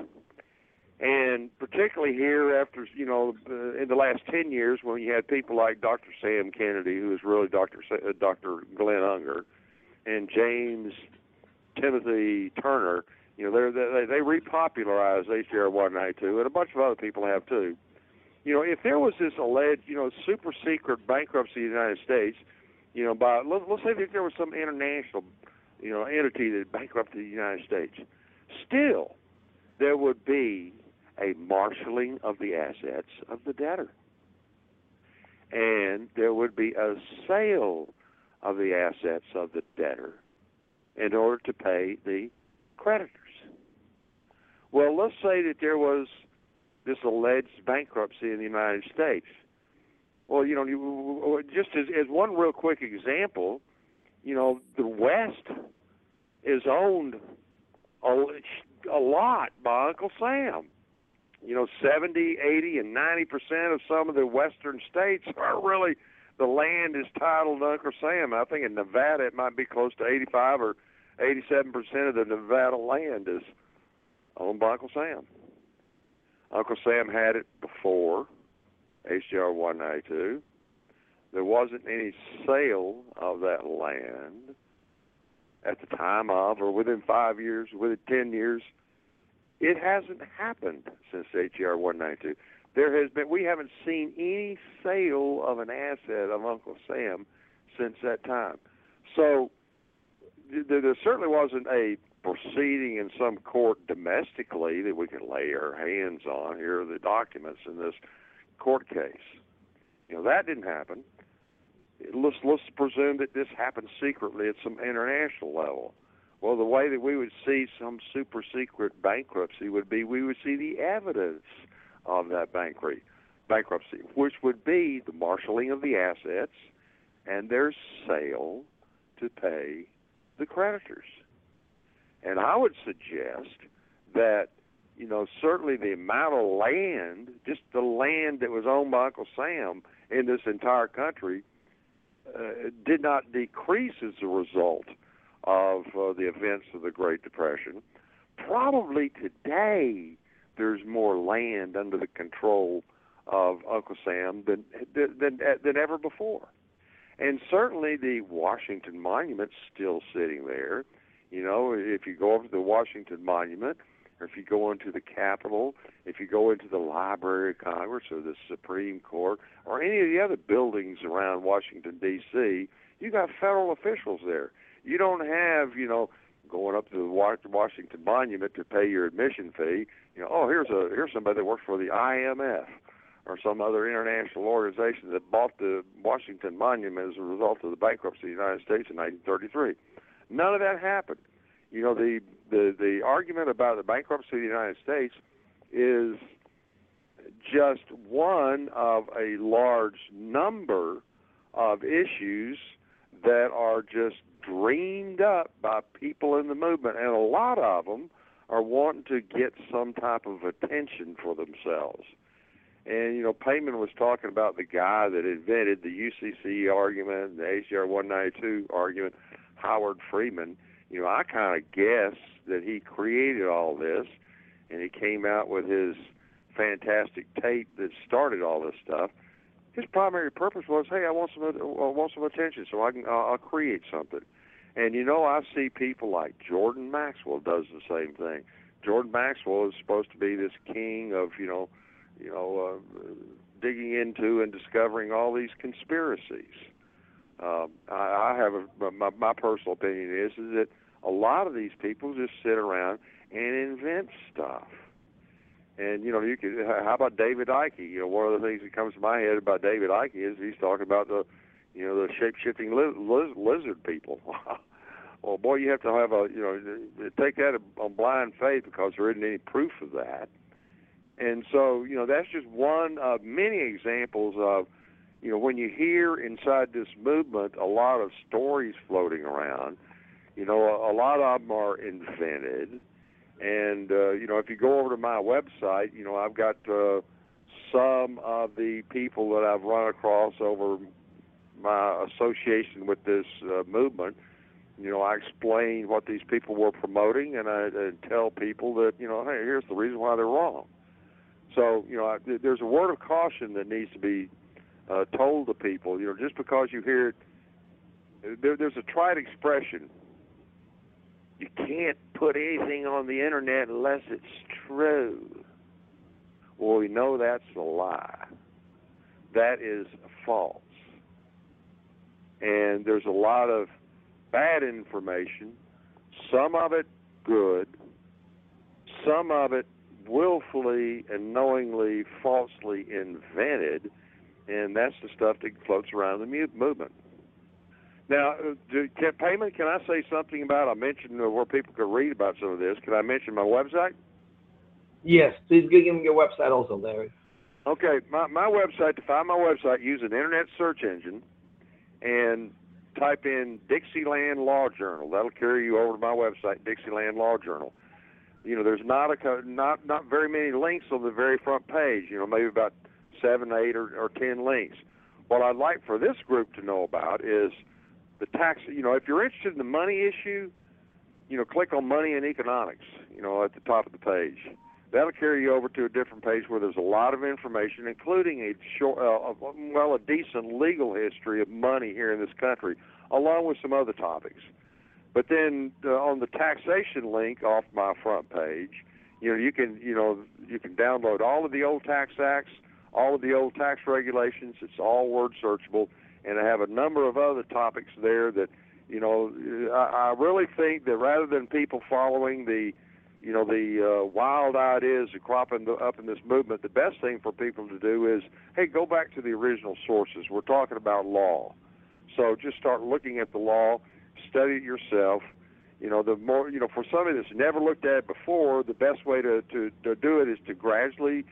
[SPEAKER 2] And particularly here after, in the last 10 years when you had people like Dr. Sam Kennedy, who is really Dr. Glenn Unger, and James Timothy Turner, they repopularized HJR 192, and a bunch of other people have too. If there was this alleged, super secret bankruptcy in the United States, let's say that there was some international, entity that bankrupted the United States, still there would be a marshaling of the assets of the debtor. And there would be a sale of the assets of the debtor in order to pay the creditors. Well, let's say that there was this alleged bankruptcy in the United States. Well, just as one real quick example, the West is owned a lot by Uncle Sam. 70, 80, and 90% of some of the western states are really, the land is titled to Uncle Sam. I think in Nevada it might be close to 85 or 87% of the Nevada land is owned by Uncle Sam. Uncle Sam had it before H.J.R. 192. There wasn't any sale of that land at the time of, or within 5 years, within 10 years. It hasn't happened since H.J.R. 192. We haven't seen any sale of an asset of Uncle Sam since that time. So there certainly wasn't a proceeding in some court domestically that we could lay our hands on. Here are the documents in this court case. That didn't happen. Let's presume that this happened secretly at some international level. Well, the way that we would see some super secret bankruptcy would be we would see the evidence of that bankruptcy, which would be the marshaling of the assets and their sale to pay the creditors. And I would suggest that, certainly the amount of land, just the land that was owned by Uncle Sam in this entire country, did not decrease as a result of the events of the Great Depression. Probably today there's more land under the control of Uncle Sam than ever before. And certainly the Washington Monument's still sitting there. If you go over to the Washington Monument, or if you go into the Capitol, if you go into the Library of Congress or the Supreme Court, or any of the other buildings around Washington, D.C., you got federal officials there. You don't have, going up to the Washington Monument to pay your admission fee, here's somebody that works for the IMF or some other international organization that bought the Washington Monument as a result of the bankruptcy of the United States in 1933. None of that happened. The argument about the bankruptcy of the United States is just one of a large number of issues that are just dreamed up by people in the movement, and a lot of them are wanting to get some type of attention for themselves. And, Payman was talking about the guy that invented the UCC argument, the H.J.R. 192 argument, Howard Freeman. I kind of guess that he created all this, and he came out with his fantastic tape that started all this stuff. His primary purpose was, hey, I want some attention, so I'll create something. And I see people like Jordan Maxwell does the same thing. Jordan Maxwell is supposed to be this king of digging into and discovering all these conspiracies. I have my personal opinion is that a lot of these people just sit around and invent stuff. And how about David Icke? One of the things that comes to my head about David Icke is he's talking about the shape-shifting lizard people. Well, boy, you have to have take that on blind faith because there isn't any proof of that. And so, that's just one of many examples of, when you hear inside this movement a lot of stories floating around, a lot of them are invented. And, if you go over to my website, I've got some of the people that I've run across over my association with this movement. I explain what these people were promoting, and I tell people that, hey, here's the reason why they're wrong. So, there's a word of caution that needs to be told to people. Just because you hear it, there's a trite expression. You can't put anything on the internet unless it's true. Well, we know that's a lie. That is false. And there's a lot of bad information, some of it good, some of it willfully and knowingly falsely invented, and that's the stuff that floats around the movement. Now, Payman, can I say something about, I mentioned where people could read about some of this. Can I mention my website?
[SPEAKER 1] Yes, please give me your website also, Larry.
[SPEAKER 2] Okay, my website, to find my website, use an internet search engine and type in Dixieland Law Journal. That'll carry you over to my website, Dixieland Law Journal. there's not very many links on the very front page. Maybe about 7, 8, or 10 links. What I'd like for this group to know about is the tax. If you're interested in the money issue, click on Money and Economics. At the top of the page. That'll carry you over to a different page where there's a lot of information, including a decent legal history of money here in this country, along with some other topics. But then on the taxation link off my front page, you can download all of the old tax acts, all of the old tax regulations. It's all word searchable, and I have a number of other topics there that I really think that rather than people following the wild ideas that cropping up in this movement, the best thing for people to do is, hey, go back to the original sources. We're talking about law. So just start looking at the law, study it yourself. The more, for somebody that's never looked at it before, the best way to do it is to gradually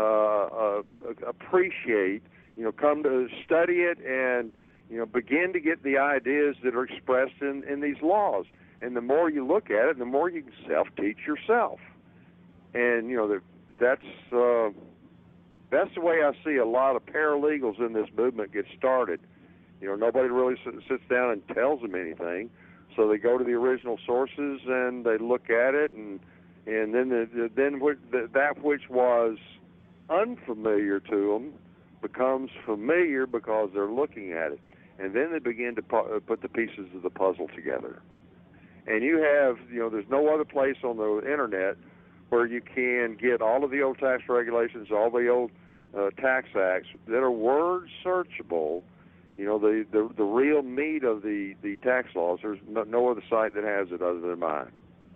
[SPEAKER 2] appreciate, come to study it and, begin to get the ideas that are expressed in these laws. And the more you look at it, the more you can self-teach yourself. And, that's the way I see a lot of paralegals in this movement get started. Nobody really sits down and tells them anything. So they go to the original sources and they look at it, and then that which was unfamiliar to them becomes familiar because they're looking at it. And then they begin to put the pieces of the puzzle together. And you have, there's no other place on the internet where you can get all of the old tax regulations, all the old tax acts that are word searchable. The real meat of the tax laws. There's no other site that has it other than mine.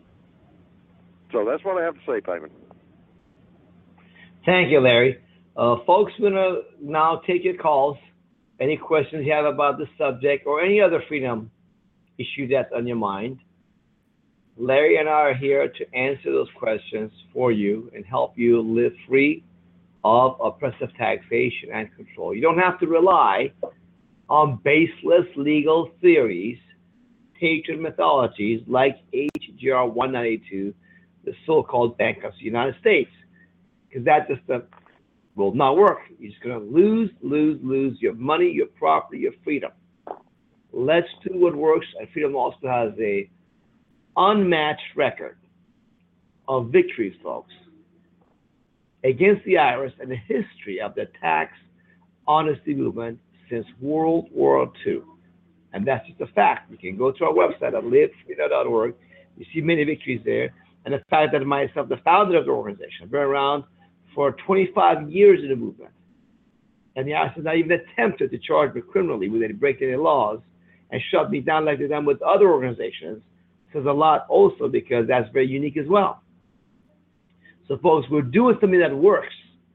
[SPEAKER 2] So that's what I have to say, Payman.
[SPEAKER 1] Thank you, Larry. Folks, we're going to now take your calls. Any questions you have about the subject or any other freedom issue that's on your mind. Larry and I are here to answer those questions for you and help you live free of oppressive taxation and control. You don't have to rely on baseless legal theories, patriot mythologies like H.J.R. 192, the so-called bankruptcy of the United States, because that just will not work. You're just going to lose your money, your property, your freedom. Let's do what works, and Freedom Law School has a unmatched record of victories, folks, against the IRS and the history of the tax honesty movement since World War II. And that's just a fact. You can go to our website at livefreedom.org. You see many victories there. And the fact that myself, the founder of the organization, I've been around for 25 years in the movement. And the IRS has not even attempted to charge me criminally with any breaking any laws and shut me down like they've done with other organizations. Says a lot also because that's very unique as well. So folks, we're doing something that works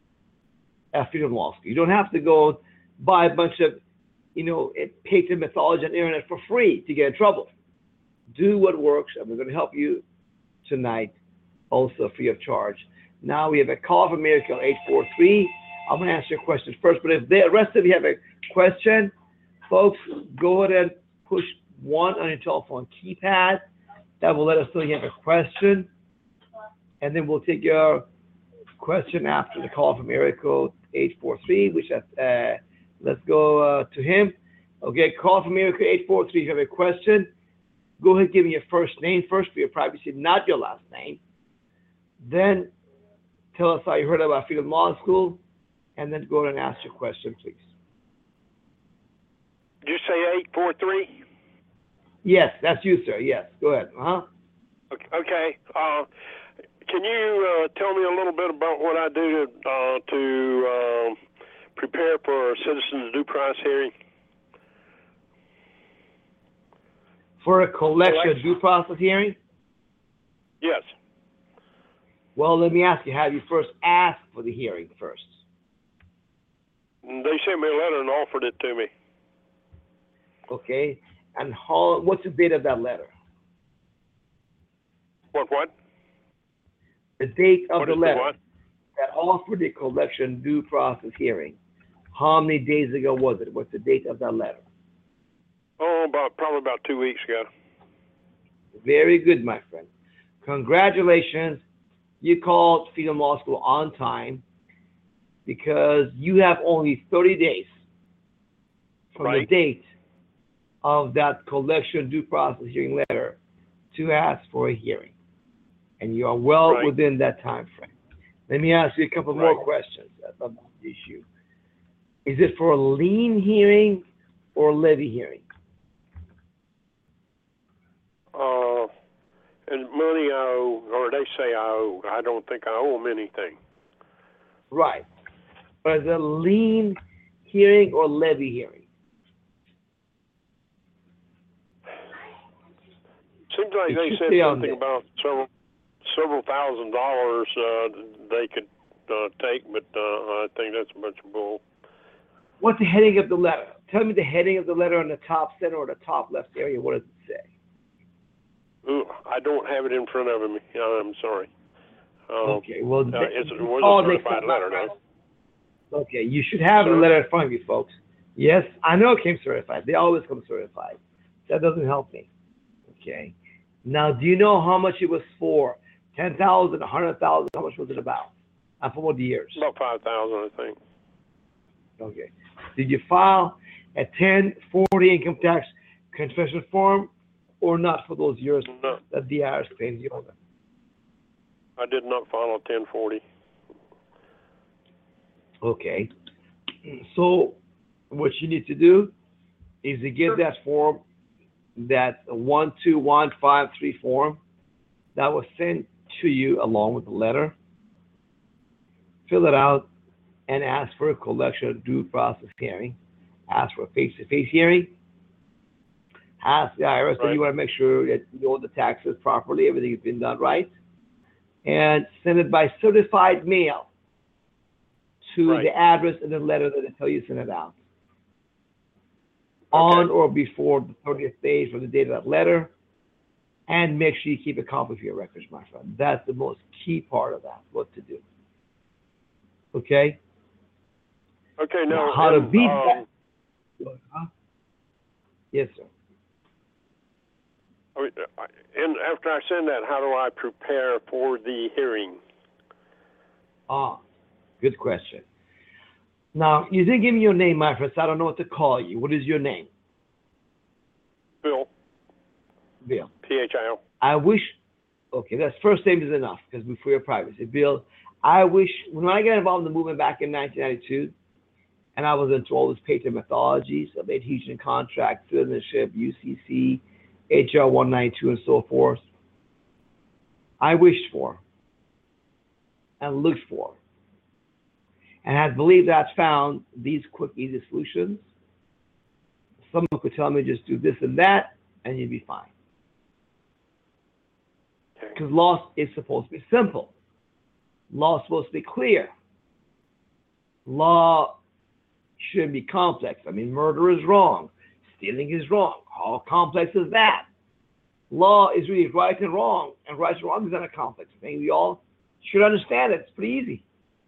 [SPEAKER 1] at Freedom Law School. You don't have to go buy a bunch of, patriot mythology on the internet for free to get in trouble. Do what works, and we're going to help you tonight, also free of charge. Now we have a call from Miracle 843. I'm going to answer your questions first, but if the rest of you have a question, folks, go ahead and push 1 on your telephone keypad. That will let us know you have a question, and then we'll take your question after the call from Miracle 843, which let's go to him. Okay, call from Miracle 843. If you have a question, go ahead and give me your first name first for your privacy, not your last name. Then tell us how you heard about Freedom Law School, and then go ahead and ask your question, please.
[SPEAKER 3] Did you say 843?
[SPEAKER 1] Yes, that's you, sir. Yes, go ahead.
[SPEAKER 3] Okay. Can you tell me a little bit about what I do to prepare for a citizen's due process hearing?
[SPEAKER 1] For a collection due process hearing?
[SPEAKER 3] Yes.
[SPEAKER 1] Well, let me ask you, have you first asked for the hearing first?
[SPEAKER 3] They sent me a letter and offered it to me.
[SPEAKER 1] Okay. And what's the date of that letter?
[SPEAKER 3] What?
[SPEAKER 1] The date of
[SPEAKER 3] What
[SPEAKER 1] the
[SPEAKER 3] is
[SPEAKER 1] letter
[SPEAKER 3] the what?
[SPEAKER 1] that offered the collection due process hearing. How many days ago was it? What's the date of that letter?
[SPEAKER 3] Oh, probably about 2 weeks ago.
[SPEAKER 1] Very good, my friend. Congratulations. you called Freedom Law School on time because you have only 30 days from the
[SPEAKER 3] Right.
[SPEAKER 1] date of that collection due process hearing letter to ask for a hearing. And you are well
[SPEAKER 3] Right.
[SPEAKER 1] within that time frame. Let me ask you a couple more
[SPEAKER 3] Right.
[SPEAKER 1] questions about the issue. Is it for a lien hearing or levy hearing?
[SPEAKER 3] And money I owe, or they say I owe. I don't think I owe them anything.
[SPEAKER 1] Right. But is it a lien hearing or levy hearing?
[SPEAKER 3] Seems like
[SPEAKER 1] It
[SPEAKER 3] they
[SPEAKER 1] should
[SPEAKER 3] said
[SPEAKER 1] say on
[SPEAKER 3] something
[SPEAKER 1] there.
[SPEAKER 3] about several $1,000s they could take, but I think that's a bunch of bull.
[SPEAKER 1] What's the heading of the letter? Tell me the heading of the letter on the top center or the top left area. What does it say?
[SPEAKER 3] Ooh, I don't have it in front of me. I'm sorry.
[SPEAKER 1] Okay, well,
[SPEAKER 3] It was
[SPEAKER 1] call
[SPEAKER 3] a
[SPEAKER 1] next
[SPEAKER 3] certified
[SPEAKER 1] time,
[SPEAKER 3] letter,
[SPEAKER 1] my friend.
[SPEAKER 3] no?
[SPEAKER 1] Okay, you should have the
[SPEAKER 3] Sir?
[SPEAKER 1] letter in front of you, folks. Yes, I know it came certified. They always come certified. That doesn't help me. Okay. Now, do you know how much it was for? 10,000, 100,000? How much was it about? And for what years?
[SPEAKER 3] About 5,000, I think.
[SPEAKER 1] Okay. Did you file a 1040 income tax confession form or not for those years
[SPEAKER 3] No,
[SPEAKER 1] that the IRS claims you owe them?
[SPEAKER 3] I did not follow 1040.
[SPEAKER 1] Okay. So what you need to do is to get that form, that 12153 form that was sent to you along with the letter. Fill it out and ask for a collection due process hearing. Ask for a face-to-face hearing. Ask the IRS that
[SPEAKER 3] Right.
[SPEAKER 1] you want to make sure that you owe the taxes properly, everything has been done right, and send it by certified mail to
[SPEAKER 3] Right.
[SPEAKER 1] the address and the letter that they tell you to send it out. On or before the 30th day from the date of that letter, and make sure you keep a copy of your records, my friend. That's the most key part of that, what to do. Okay?
[SPEAKER 3] Okay,
[SPEAKER 1] Now,
[SPEAKER 3] now,
[SPEAKER 1] how to
[SPEAKER 3] and,
[SPEAKER 1] beat that? Huh? Yes, sir.
[SPEAKER 3] and after I send that, how do I prepare for the hearing?
[SPEAKER 1] Ah, good question. Now, you didn't give me your name, my friend, so I don't know what to call you. What is your name?
[SPEAKER 3] Bill,
[SPEAKER 1] Bill.
[SPEAKER 3] Phil.
[SPEAKER 1] I wish, okay, that's first name is enough because for your privacy. Bill, I wish, when I got involved in the movement back in 1992, and I was into all these patent methodologies of adhesion contract, citizenship, UCC, HR 192, and so forth, I wished for and looked for and had believed that I'd found these quick, easy solutions. Someone could tell me just do this and that, and you'd be fine. Because law is supposed to be simple. Law is supposed to be clear. Law shouldn't be complex. I mean, murder is wrong. Stealing is wrong. How complex is that? Law is really right and wrong, and right and wrong is not a complex thing. We all should understand it. It's pretty easy.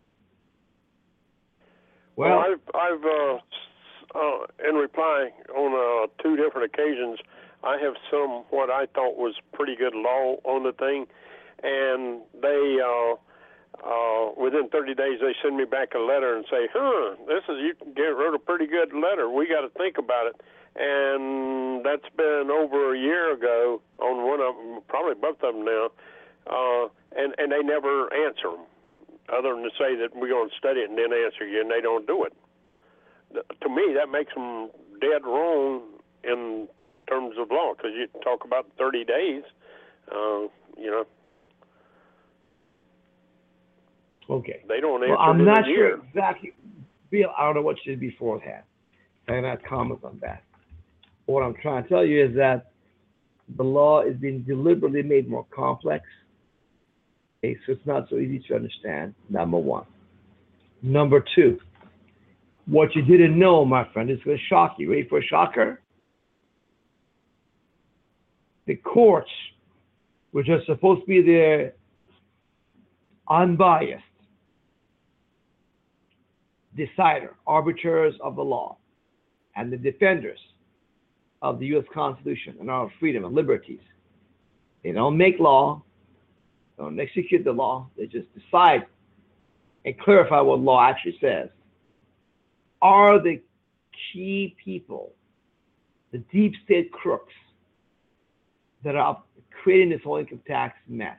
[SPEAKER 1] Well,
[SPEAKER 3] I've in reply on 2 different occasions, I have some what I thought was pretty good law on the thing, and they within 30 days they send me back a letter and say, you wrote a pretty good letter. We got to think about it. And that's been over a year ago on one of them, probably both of them now, and they never answer them, other than to say that we're going to study it and then answer you, and they don't do it. To me, that makes them dead wrong in terms of law, because you talk about 30 days,
[SPEAKER 1] okay.
[SPEAKER 3] They don't answer
[SPEAKER 1] I'm
[SPEAKER 3] it in
[SPEAKER 1] not
[SPEAKER 3] a year.
[SPEAKER 1] sure exactly, Bill, I don't know what should be beforehand. I cannot comment on that. What I'm trying to tell you is that the law is being deliberately made more complex. Okay, so it's not so easy to understand, number one. Number two, what you didn't know, my friend, is going to shock you. Ready for a shocker? The courts, which are supposed to be the unbiased decider, arbiters of the law, and the defenders of the U.S. Constitution and our freedom and liberties. They don't make law. don't execute the law. They just decide and clarify what law actually says. Are the key people, the deep state crooks that are creating this whole income tax mess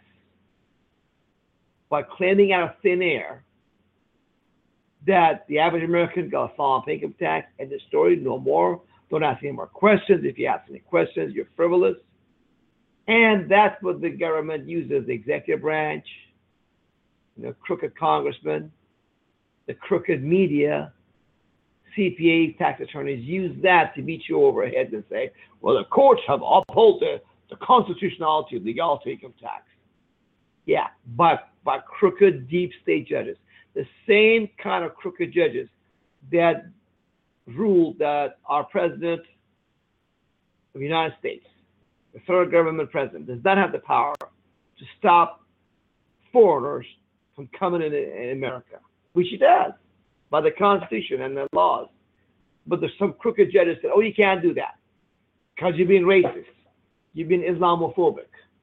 [SPEAKER 1] by claiming out of thin air that the average American got a fall on income tax, and the story, no more. Don't ask any more questions. If you ask any questions, you're frivolous. And that's what the government uses, the executive branch, crooked congressmen, the crooked media, CPA, tax attorneys use that to beat you over the head and say, well, the courts have upheld the constitutionality of legality income tax. Yeah, but by crooked deep state judges. The same kind of crooked judges that ruled that our president of the United States, the federal government president, does not have the power to stop foreigners from coming in America, which he does by the Constitution and the laws. But there's some crooked judges that, oh, you can't do that because you're being racist. You've been Islamophobic.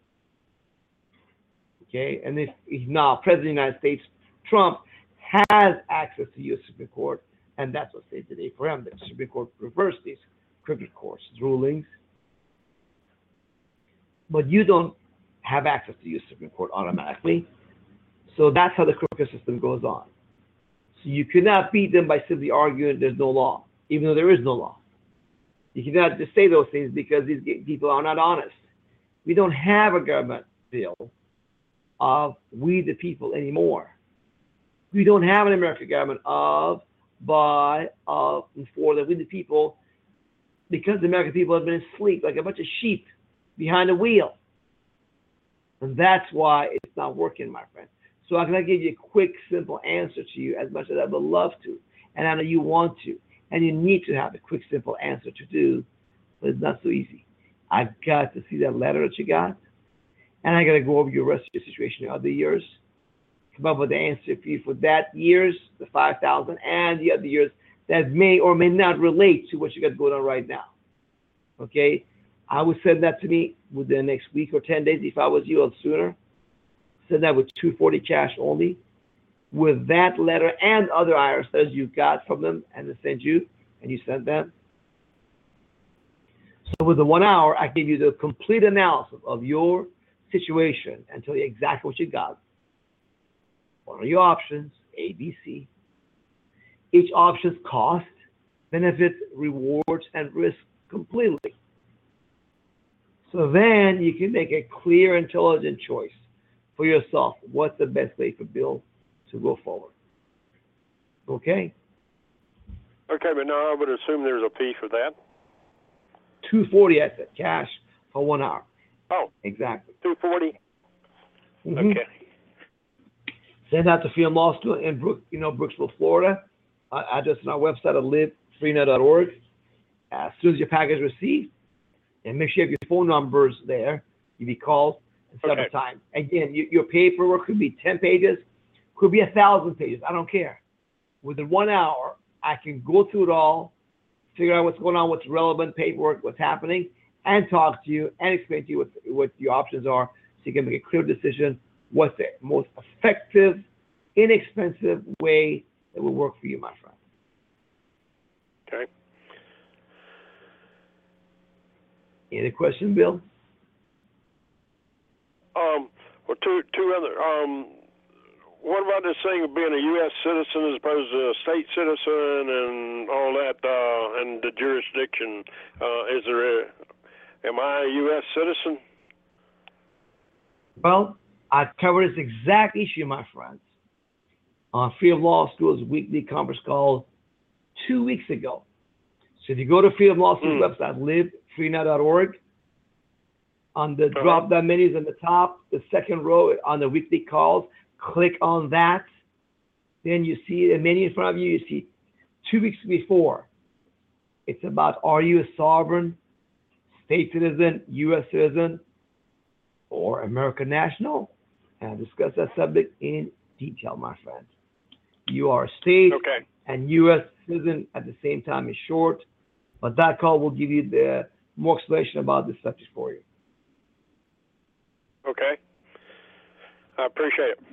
[SPEAKER 1] Okay, and if now President of the United States, Trump, has access to U.S. Supreme Court, and that's what saved the day for him. The Supreme Court reversed these crooked courts rulings. But you don't have access to U.S. Supreme Court automatically. So that's how the crooked system goes on. So you cannot beat them by simply arguing there's no law, even though there is no law. You cannot just say those things because these people are not honest. We don't have a government bill of we the people anymore. We don't have an American government of, by, of, and for the we the people, because the American people have been asleep like a bunch of sheep behind a wheel. And that's why it's not working, my friend. So I cannot give you a quick, simple answer to you as much as I would love to. And I know you want to. And you need to have a quick, simple answer to do, but it's not so easy. I got to see that letter that you got, and I got to go over your rest of your situation in other years, come up with the answer for you for that year's, the 5,000, and the other years that may or may not relate to what you got going on right now. Okay? I would send that to me within the next week or 10 days if I was you, or sooner. Send that with $240 cash only. With that letter and other IRS letters you got from them and they send you, and you sent them. So with the 1 hour, I give you the complete analysis of your situation and tell you exactly what you got. What are your options? A, B, C. Each option's cost, benefits, rewards, and risk completely. So then you can make a clear, intelligent choice for yourself. What's the best way for Bill to go forward? Okay?
[SPEAKER 3] Okay, but now I would assume there's a fee for that.
[SPEAKER 1] $240, I said, cash for 1 hour.
[SPEAKER 3] Oh,
[SPEAKER 1] exactly.
[SPEAKER 3] $240.
[SPEAKER 1] Mm-hmm.
[SPEAKER 3] Okay.
[SPEAKER 1] Send out to Freedom Law School in Brooksville, Florida. Address on our website at livefreena.org. As soon as your package is received, and make sure you have your phone numbers there. You be called and set up a time. Again, your paperwork could be 10 pages, could be 1,000 pages. I don't care. Within 1 hour, I can go through it all, figure out what's going on, what's relevant paperwork, what's happening, and talk to you and explain to you what your options are so you can make a clear decision what's the most effective, inexpensive way that will work for you, my friend.
[SPEAKER 3] Okay.
[SPEAKER 1] Any question, Bill?
[SPEAKER 3] Well, two other. What about this thing of being a U.S. citizen as opposed to a state citizen and all that, and the jurisdiction? Am I a U.S. citizen?
[SPEAKER 1] Well, I covered this exact issue, my friends, on Freedom Law School's weekly conference call 2 weeks ago. So if you go to Freedom Law School's website, livefreena.org, on the drop-down menus on the top, the second row on the weekly calls, click on that. Then you see a menu in front of you. You see 2 weeks before. It's about, are you a sovereign, state citizen, U.S. citizen, or American national? And I discuss that subject in detail, my friend. You are a state and U.S. citizen at the same time is short, but that call will give you the more explanation about this subject for you.
[SPEAKER 3] Okay. I appreciate it.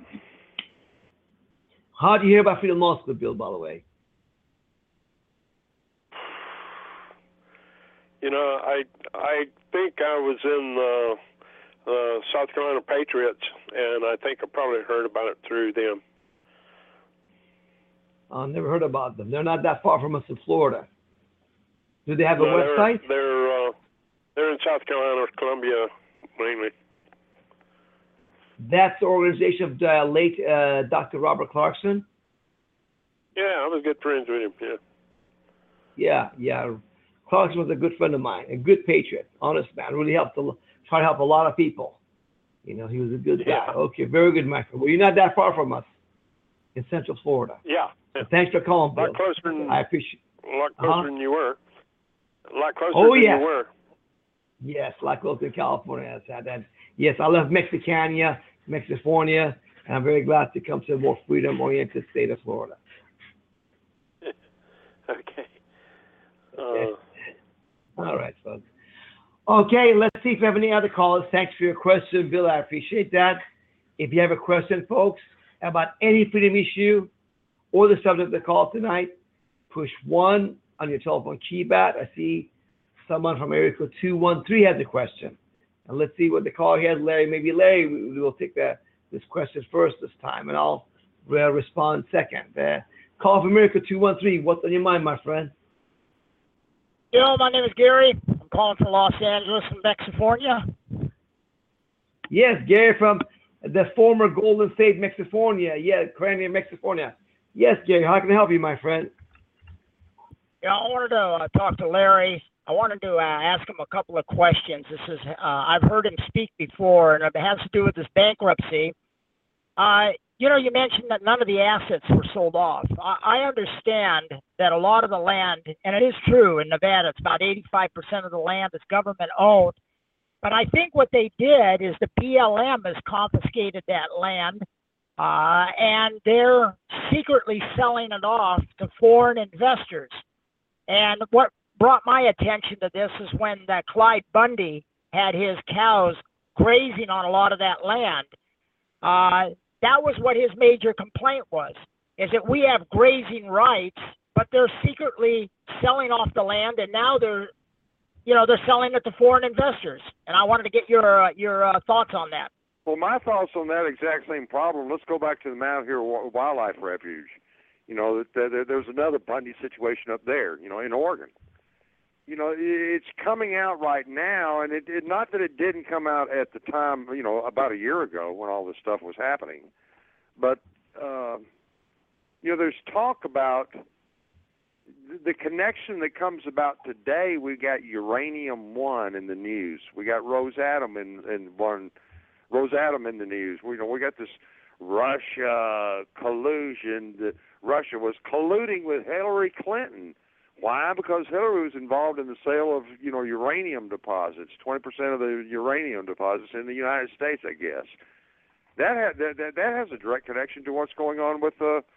[SPEAKER 1] How did you hear about Freedom Law School, Bill, by the way?
[SPEAKER 3] You know, I think I was in South Carolina Patriots, and I think I probably heard about it through them.
[SPEAKER 1] I never heard about them. They're not that far from us in Florida. Do they have a
[SPEAKER 3] No,
[SPEAKER 1] website?
[SPEAKER 3] They're in South Carolina, Columbia, mainly.
[SPEAKER 1] That's the organization of the late Dr. Robert Clarkson?
[SPEAKER 3] Yeah, I was good friends with him,
[SPEAKER 1] Yeah. Clarkson was a good friend of mine, a good patriot, honest man. Really tried to help a lot of people. You know, he was a good guy.
[SPEAKER 3] Yeah.
[SPEAKER 1] Okay, very good, Michael. Well, you're not that far from us in Central Florida.
[SPEAKER 3] Yeah.
[SPEAKER 1] So thanks for calling, Bill.
[SPEAKER 3] A lot closer than,
[SPEAKER 1] I appreciate
[SPEAKER 3] a lot closer than you were. A lot closer
[SPEAKER 1] Oh,
[SPEAKER 3] than
[SPEAKER 1] yeah.
[SPEAKER 3] you were.
[SPEAKER 1] Yes, like closer to California. Yes, I love Mexicania, and I'm very glad to come to a more freedom-oriented state of Florida.
[SPEAKER 3] Okay.
[SPEAKER 1] All right, folks. Okay, let's see if we have any other callers. Thanks for your question, Bill. I appreciate that. If you have a question, folks, about any freedom issue or the subject of the call tonight, push 1 on your telephone keypad. I see someone from area code 213 has a question. And let's see what the caller has, Larry. Maybe Larry, we will take this question first this time, and I'll respond second. Call from area code 213. What's on your mind, my friend?
[SPEAKER 4] Bill, my name is Gary. I'm calling from Los Angeles, Mexifornia.
[SPEAKER 1] Yes, Gary from the former Golden State, Mexifornia. Yeah, Cranium, Mexifornia. Yes, Gary, how can I help you, my friend?
[SPEAKER 4] Yeah, I wanted to talk to Larry. I wanted to ask him a couple of questions. This is I've heard him speak before, and it has to do with this bankruptcy. You know, you mentioned that none of the assets were sold off. I understand that a lot of the land, and it is true in Nevada, it's about 85% of the land is government owned. But I think what they did is the BLM has confiscated that land, and they're secretly selling it off to foreign investors. And what brought my attention to this is when Clyde Bundy had his cows grazing on a lot of that land. That was what his major complaint was, is that we have grazing rights, but they're secretly selling off the land, and now they're selling it to foreign investors. And I wanted to get your thoughts on that.
[SPEAKER 2] Well, my thoughts on that exact same problem, let's go back to the Mount Hero Wildlife Refuge. You know, there's another Bundy situation up there, you know, in Oregon. You know, it's coming out right now, and it not that it didn't come out at the time, you know, about a year ago when all this stuff was happening. But, you know, there's talk about the connection that comes about today. We got Uranium One in the news. We got Rosatom in the news. We got this Russia collusion. That Russia was colluding with Hillary Clinton. Why? Because Hillary was involved in the sale of, you know, uranium deposits, 20% of the uranium deposits in the United States, I guess. That has a direct connection to what's going on with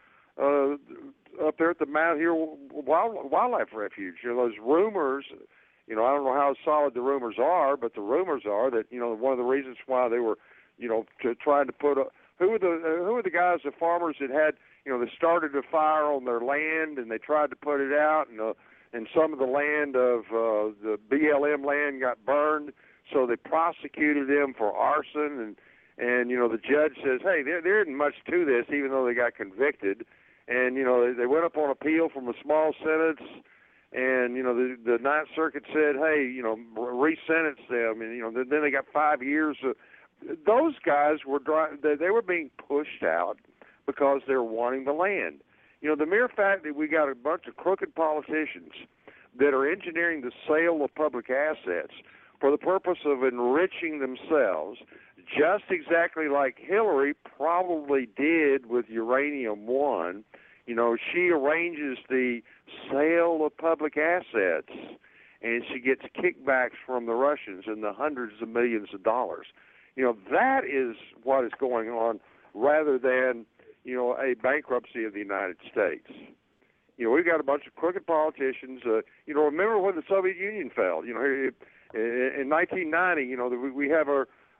[SPEAKER 2] up there at the Mount Hero Wildlife Refuge. You know, those rumors, you know, I don't know how solid the rumors are, but the rumors are that, you know, one of the reasons why they were, you know, trying to put who were the guys, the farmers that had, you know, they started a fire on their land and they tried to put it out, and some of the land of the BLM land got burned, so they prosecuted them for arson, and you know, the judge says, hey, there isn't much to this, even though they got convicted, and you know, they went up on appeal from a small sentence, and you know, the Ninth Circuit said, hey, you know, re-sentence them, and you know, then they got 5 years. Those guys they were being pushed out because they're wanting the land. You know, the mere fact that we got a bunch of crooked politicians that are engineering the sale of public assets for the purpose of enriching themselves, just exactly like Hillary probably did with Uranium One. You know, she arranges the sale of public assets, and she gets kickbacks from the Russians in the hundreds of millions of dollars. You know, that is what is going on, rather than, you know, a bankruptcy of the United States. You know, we've got a bunch of crooked politicians. You know, remember when the Soviet Union fell? You know, in 1990, you know, we have our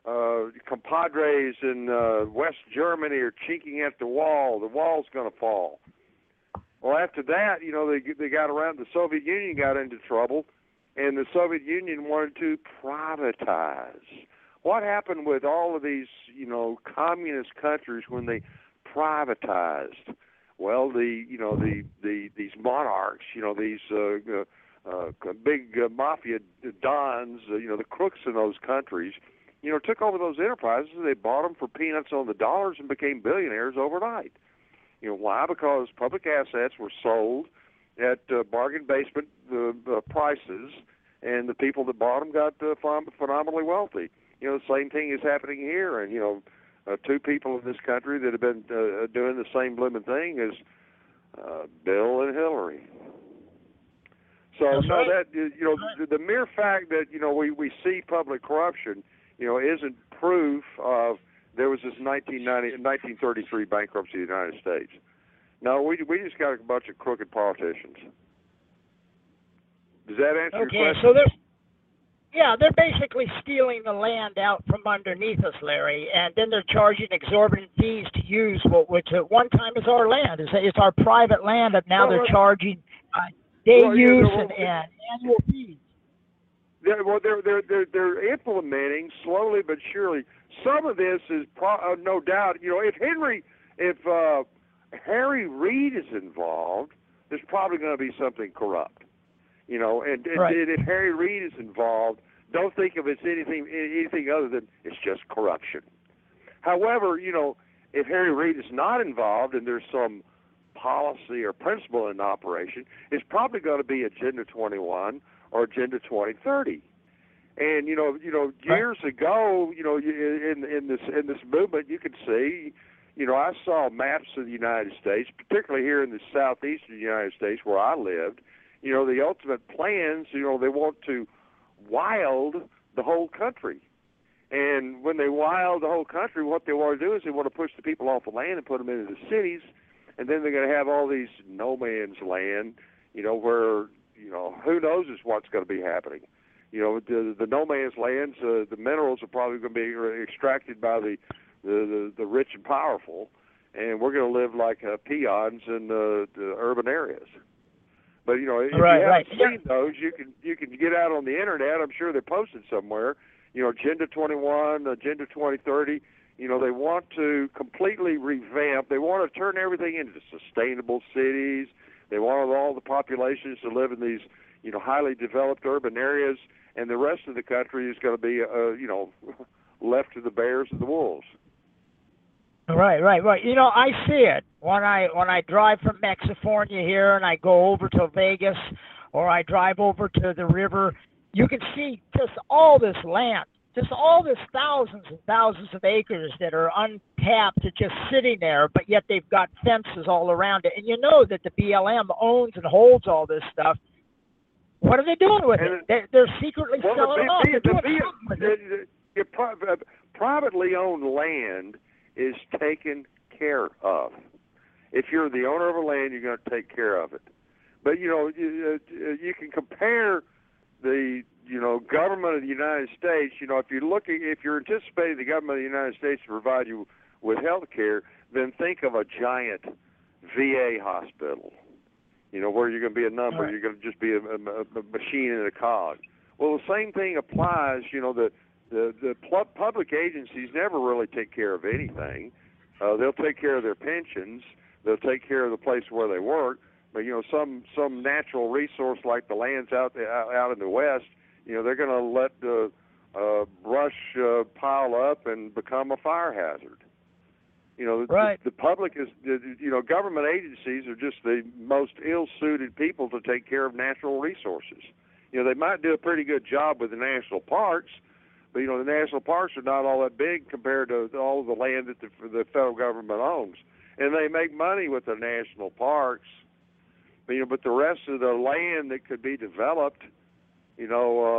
[SPEAKER 2] compadres in West Germany are chinking at the wall. The wall's going to fall. Well, after that, they got around. The Soviet Union got into trouble, and the Soviet Union wanted to privatize. What happened with all of these, communist countries when they privatized? Well, these monarchs, these big mafia dons, the crooks in those countries, took over those enterprises. They bought them for peanuts on the dollars and became billionaires overnight. Why? Because public assets were sold at bargain basement prices, and the people that bought them got phenomenally wealthy. The same thing is happening here, and two people in this country that have been doing the same blooming thing is Bill and Hillary. So
[SPEAKER 4] That's
[SPEAKER 2] no,
[SPEAKER 4] right.
[SPEAKER 2] that the mere fact that we see public corruption, isn't proof of there was this 1933 bankruptcy of the United States. No, we just got a bunch of crooked politicians. Does that answer your question?
[SPEAKER 4] So they're basically stealing the land out from underneath us, Larry, and then they're charging exorbitant fees to use which at one time is our land. It's our private land, and now they're charging use and annual fees.
[SPEAKER 2] They're implementing slowly but surely. Some of this is no doubt. If Harry Reid is involved, there's probably going to be something corrupt. And if Harry Reid is involved, don't think of it as anything other than it's just corruption. However, if Harry Reid is not involved and there's some policy or principle in operation, it's probably going to be Agenda 21 or Agenda 2030. And years ago, in this movement, you could see, I saw maps of the United States, particularly here in the southeastern United States where I lived. The ultimate plans, they want to wild the whole country. And when they wild the whole country, what they want to do is they want to push the people off the land and put them into the cities. And then they're going to have all these no man's land, where, who knows what's going to be happening. The no man's lands, the minerals are probably going to be extracted by the rich and powerful, and we're going to live like peons in the urban areas. But if you haven't seen those, you can get out on the internet. I'm sure they're posted somewhere. Agenda 21, Agenda 2030. They want to completely revamp. They want to turn everything into sustainable cities. They want all the populations to live in these, highly developed urban areas, and the rest of the country is going to be, left to the bears and the wolves.
[SPEAKER 4] Right. I see it when I drive from Mexifornia here and I go over to Vegas, or I drive over to the river. You can see just all this land, just all this thousands and thousands of acres that are untapped, just sitting there, but yet they've got fences all around it. And that the BLM owns and holds all this stuff. What are they doing with it? They're secretly selling it off. They're doing something with it.
[SPEAKER 2] Privately owned land is taken care of. If you're the owner of a land, you're going to take care of it. But you can compare the government of the United States. If you're anticipating the government of the United States to provide you with health care, then think of a giant VA hospital. Where you're going to be a number, right. You're going to just be a machine in a cog. Well, the same thing applies. The public agencies never really take care of anything. They'll take care of their pensions. They'll take care of the place where they work. But some natural resource like the lands out in the West, they're going to let the brush pile up and become a fire hazard.
[SPEAKER 4] Right.
[SPEAKER 2] The public is, government agencies are just the most ill-suited people to take care of natural resources. They might do a pretty good job with the national parks, but the national parks are not all that big compared to all of the land that the federal government owns, and they make money with the national parks. But the rest of the land that could be developed, the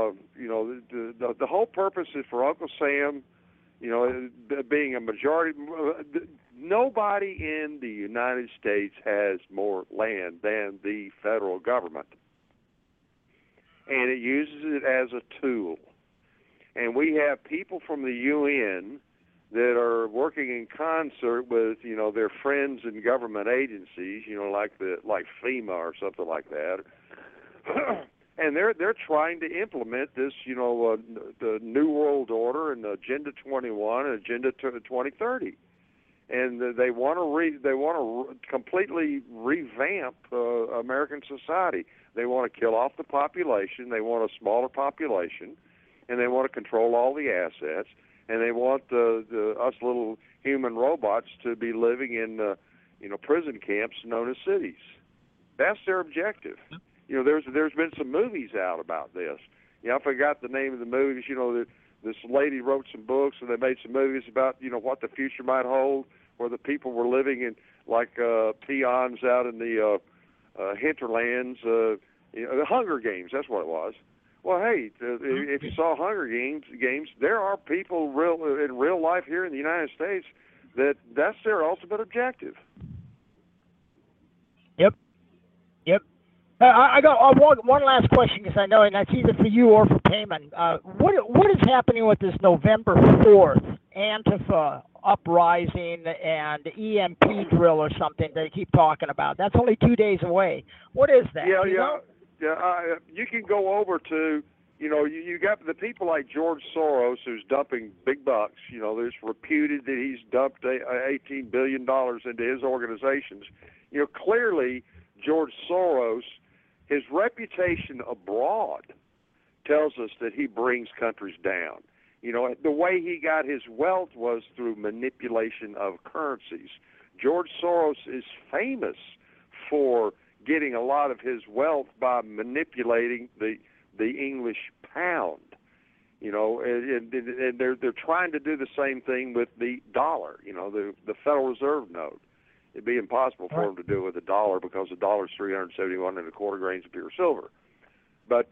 [SPEAKER 2] whole purpose is for Uncle Sam. Being a majority, nobody in the United States has more land than the federal government, and it uses it as a tool. and we have people from the UN that are working in concert with, their friends in government agencies, like FEMA or something like that. And they're trying to implement this, the New World Order and Agenda 21 and Agenda 2030, and they want to completely revamp American society. They want to kill off the population. They want a smaller population, and they want to control all the assets. And they want us little human robots to be living in prison camps known as cities. That's their objective. There's been some movies out about this. I forgot the name of the movies. This lady wrote some books, and they made some movies about what the future might hold, where the people were living in like peons out in the hinterlands. The Hunger Games. That's what it was. Well, hey, if you saw Hunger Games, there are people in real life here in the United States that's their ultimate objective.
[SPEAKER 4] Yep. I got one last question, because I know, and that's either for you or for Payman. What is happening with this November 4th Antifa uprising and EMP drill or something they keep talking about? That's only 2 days away. What is that?
[SPEAKER 2] Yeah. You can go over to, you got the people like George Soros, who's dumping big bucks. There's reputed that he's dumped $18 billion into his organizations. Clearly, George Soros, his reputation abroad tells us that he brings countries down. The way he got his wealth was through manipulation of currencies. George Soros is famous for getting a lot of his wealth by manipulating the English pound. And they're trying to do the same thing with the dollar. The Federal Reserve note. It'd be impossible for them to do it with the dollar, because the dollar is 371 1/4 grains of pure silver. But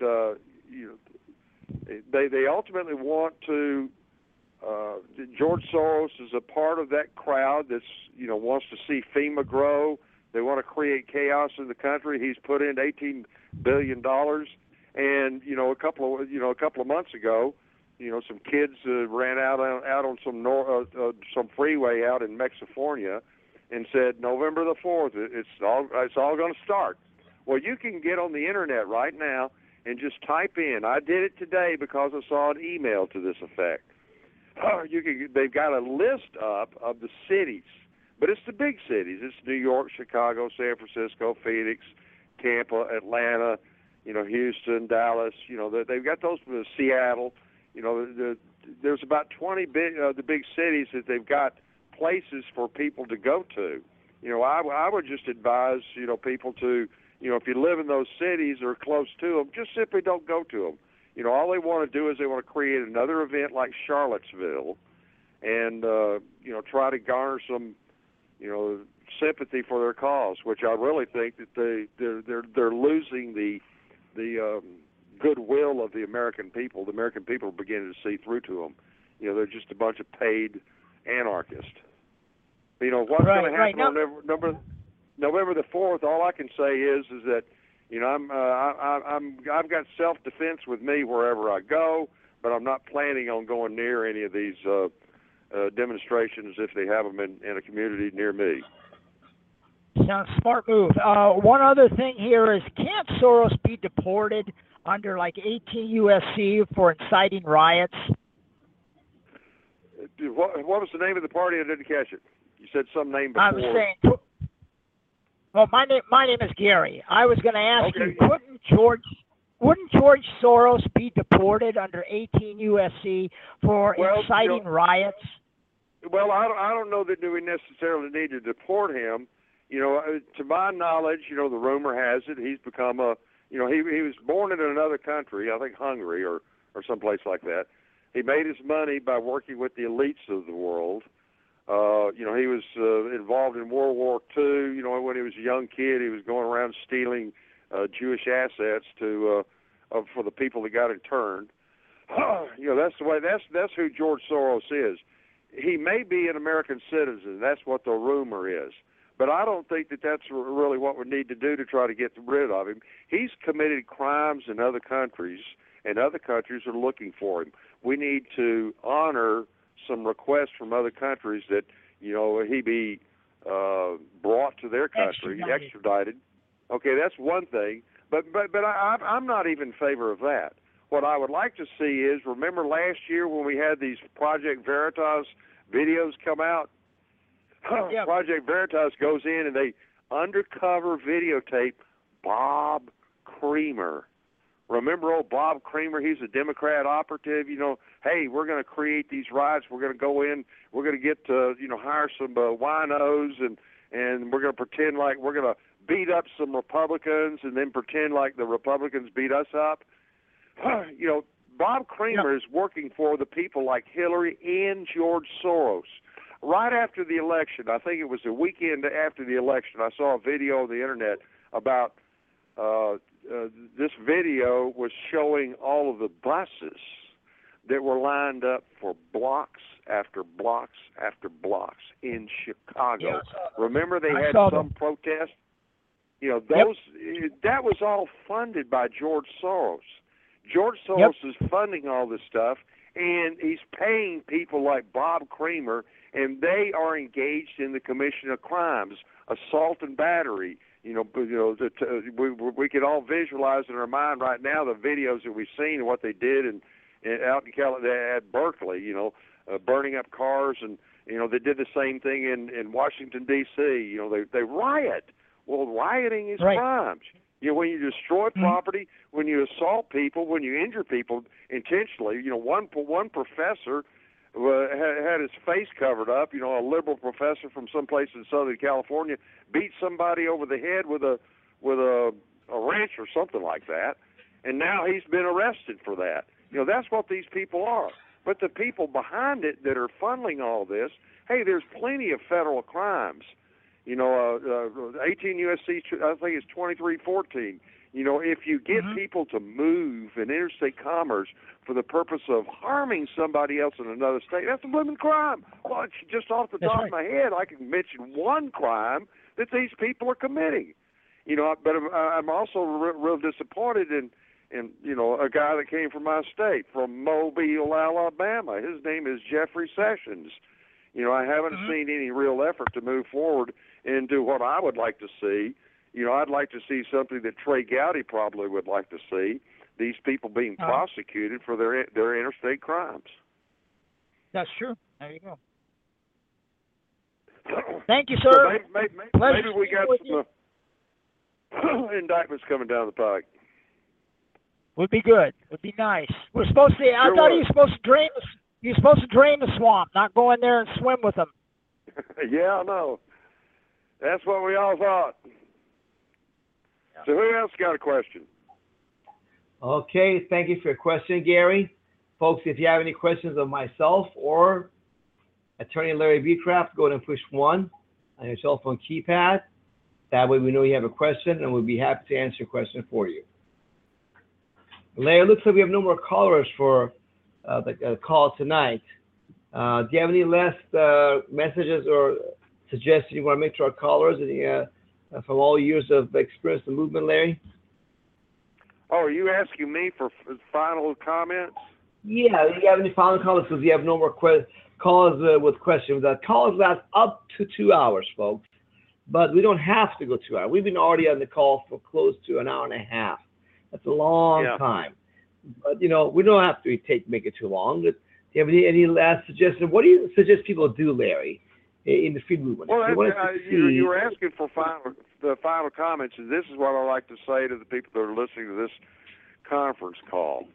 [SPEAKER 2] they ultimately want to. George Soros is a part of that crowd that's wants to see FEMA grow. They want to create chaos in the country. He's put in $18 billion, and a couple of months ago, some kids ran out on some freeway out in Mexifornia, and said November the 4th, it's all going to start. Well, you can get on the internet right now and just type in. I did it today because I saw an email to this effect. They've got a list up of the cities. But it's the big cities. It's New York, Chicago, San Francisco, Phoenix, Tampa, Atlanta, Houston, Dallas. They've got those, Seattle. There's about 20 the big cities that they've got places for people to go to. I would just advise, people to, if you live in those cities or close to them, just simply don't go to them. All they want to do is they want to create another event like Charlottesville, and try to garner some sympathy for their cause, which I really think that they're losing the goodwill of the American people. The American people are beginning to see through to them. They're just a bunch of paid anarchists. What's going to happen on November the 4th? All I can say is that I've got self-defense with me wherever I go, but I'm not planning on going near any of these demonstrations if they have them in a community near me.
[SPEAKER 4] Sounds smart move. One other thing here is, can't Soros be deported under like 18 U.S.C. for inciting riots?
[SPEAKER 2] What was the name of the party? I didn't catch it. You said some name before.
[SPEAKER 4] I was saying, well, my name is Gary. I was going to ask you, wouldn't George Soros be deported under 18 U.S.C. for inciting riots?
[SPEAKER 2] Well, I don't know that we necessarily need to deport him. To my knowledge, the rumor has it he's become he was born in another country, I think Hungary or someplace like that. He made his money by working with the elites of the world. He was involved in World War II. When he was a young kid, he was going around stealing Jewish assets for the people that got interned. That's the way. That's who George Soros is. He may be an American citizen. That's what the rumor is. But I don't think that that's really what we need to do to try to get rid of him. He's committed crimes in other countries, and other countries are looking for him. we need to honor some requests from other countries that, he be brought to their country, extradited. Okay, that's one thing. But I'm not even in favor of that. What I would like to see is, remember last year when we had these Project Veritas videos come out?
[SPEAKER 4] Yeah.
[SPEAKER 2] Project Veritas goes in and they undercover videotape Bob Creamer. Remember old Bob Creamer? He's a Democrat operative. Hey, we're going to create these riots. We're going to go in. We're going to get hire some winos, and we're going to pretend like we're going to beat up some Republicans, and then pretend like the Republicans beat us up. Bob Creamer is working for the people like Hillary and George Soros. Right after the election, I think it was the weekend after the election, I saw a video on the internet about this video was showing all of the buses that were lined up for blocks after blocks after blocks in Chicago.
[SPEAKER 4] Yeah,
[SPEAKER 2] Remember they had some protest? That was all funded by George Soros. George Soros is funding all this stuff, and he's paying people like Bob Creamer, and they are engaged in the commission of crimes, assault and battery. We could all visualize in our mind right now the videos that we've seen and what they did out in California at Berkeley. Burning up cars, and they did the same thing in Washington D.C. They riot. Well, rioting is crimes. When you destroy property, when you assault people, when you injure people intentionally. One professor had his face covered up. A liberal professor from someplace in Southern California beat somebody over the head with a wrench or something like that, and now he's been arrested for that. That's what these people are. But the people behind it that are funneling all this, hey, there's plenty of federal crimes. 18 U.S.C. I think it's 2314. If you get people to move in interstate commerce for the purpose of harming somebody else in another state, that's a blooming crime. Well, just off the top of my head, I can mention one crime that these people are committing. But I'm also real disappointed in a guy that came from my state, from Mobile, Alabama. His name is Jeffrey Sessions. I haven't seen any real effort to move forward and do what I would like to see. I'd like to see something that Trey Gowdy probably would like to see, these people being prosecuted for their interstate crimes.
[SPEAKER 4] That's true. There you go. Thank you, sir.
[SPEAKER 2] So maybe we got some indictments coming down the pike.
[SPEAKER 4] Would be good. Would be nice. We're supposed to. I thought you were supposed to drain. You're supposed to drain the swamp, not go in there and swim with them.
[SPEAKER 2] Yeah, I know. That's what we all thought. Yeah. So who else got a question?
[SPEAKER 1] Okay, thank you for your question, Gary. Folks, if you have any questions of myself or Attorney Larry Becraft, go ahead and push 1 on your cell phone keypad. That way we know you have a question, and we'll be happy to answer your question for you. Larry, it looks like we have no more callers for the call tonight. Do you have any last messages or suggestions you want to make to our callers from all years of experience in the movement, Larry?
[SPEAKER 2] Oh, are you asking me for final comments?
[SPEAKER 1] Yeah, do you have any final comments? Because we have no more callers with questions. Callers last up to 2 hours, folks. But we don't have to go 2 hours. We've been already on the call for close to an hour and a half. That's a long time. But, we don't have to make it too long. Do you have any last suggestions? What do you suggest people do, Larry, in the freedom movement?
[SPEAKER 2] Well, you were asking for the final comments, and this is what I like to say to the people that are listening to this conference call.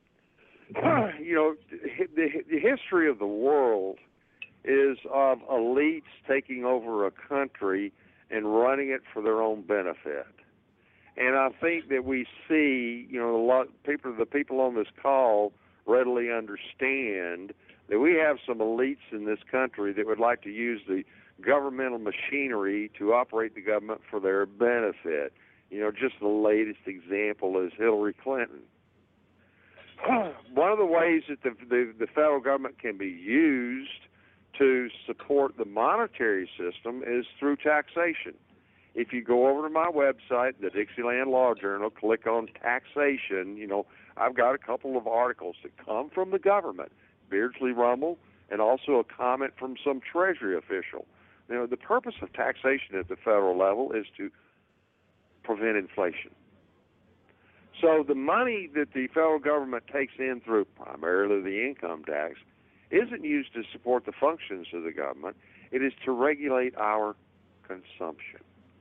[SPEAKER 2] The history of the world is of elites taking over a country and running it for their own benefit. And I think that we see, the people on this call readily understand that we have some elites in this country that would like to use the governmental machinery to operate the government for their benefit. Just the latest example is Hillary Clinton. One of the ways that the federal government can be used to support the monetary system is through taxation. If you go over to my website, the Dixieland Law Journal, click on taxation, I've got a couple of articles that come from the government, Beardsley Rumble, and also a comment from some Treasury official. You know, the purpose of taxation at the federal level is to prevent inflation. So the money that the federal government takes in through primarily the income tax isn't used to support the functions of the government. It is to regulate our consumption.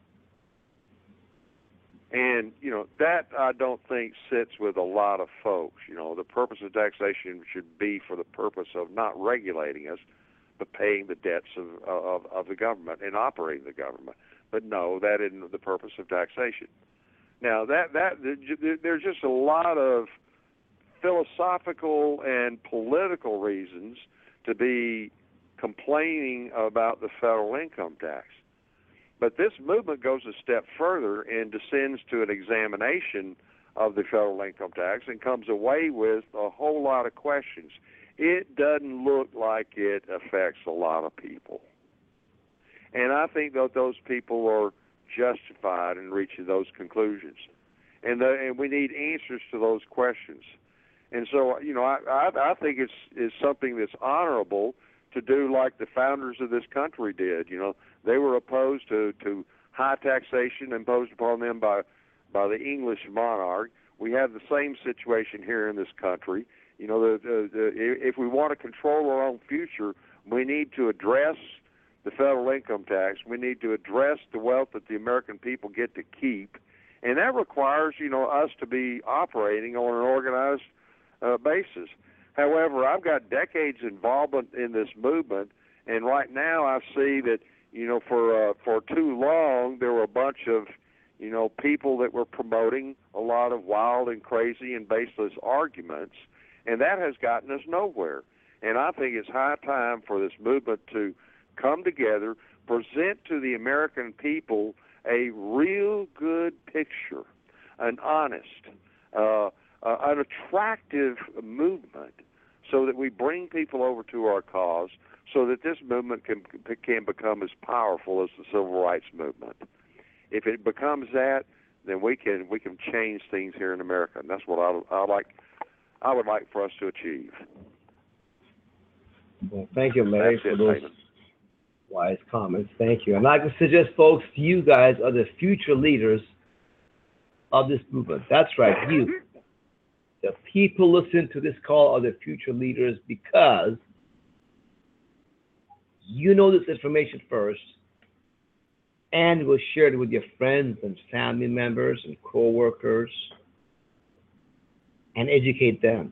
[SPEAKER 2] And, you know, that I don't think sits with a lot of folks. You know, the purpose of taxation should be for the purpose of not regulating us, but paying the debts of the government and operating the government. But no, that isn't the purpose of taxation. Now, there's just a lot of philosophical and political reasons to be complaining about the federal income tax. But this movement goes a step further and descends to an examination of the federal income tax and comes away with a whole lot of questions. It doesn't look like it affects a lot of people. And I think that those people are justified in reaching those conclusions. And we need answers to those questions. And so, you know, I think it's something that's honorable to do like the founders of this country did. You know, they were opposed to high taxation imposed upon them by the English monarch. We have the same situation here in this country. You know, if we want to control our own future, we need to address the federal income tax. We need to address the wealth that the American people get to keep. And that requires, you know, us to be operating on an organized basis. However, I've got decades involvement in this movement, and right now I see that, you know, for too long there were a bunch of, you know, people that were promoting a lot of wild and crazy and baseless arguments, and that has gotten us nowhere. And I think it's high time for this movement to come together, present to the American people a real good picture, an honest, an attractive movement, so that we bring people over to our cause, so that this movement can become as powerful as the civil rights movement. If it becomes that, then we can change things here in America, and that's what I would like for us to achieve.
[SPEAKER 1] Well, thank you, Larry, for those wise comments. Thank you. And I can suggest, folks, you guys are the future leaders of this movement. That's right, you. The people listening to this call are the future leaders because you know this information first and will share it with your friends and family members and co-workers and educate them,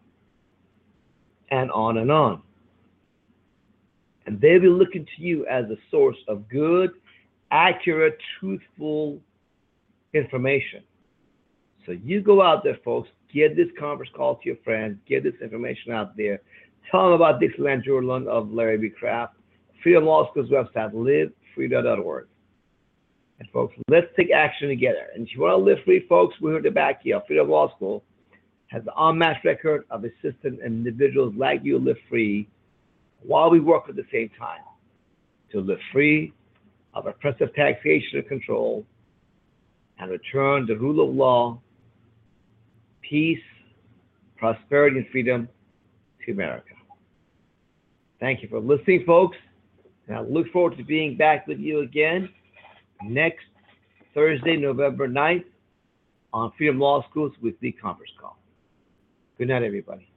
[SPEAKER 1] and on and on. And they'll be looking to you as a source of good, accurate, truthful information. So you go out there, folks, get this conference call to your friends, get this information out there. Tell them about Dixieland Journal of Larry B. Craft, Freedom Law School's website, livefree.org. And folks, let's take action together. And if you want to live free, folks, we're here to back you up. Freedom Law School has an unmatched record of assisting individuals like you live free while we work at the same time to live free of oppressive taxation and control and return the rule of law, peace, prosperity, and freedom to America. Thank you for listening, folks. And I look forward to being back with you again next Thursday, November 9th on Freedom Law School's weekly conference call. Good night, everybody.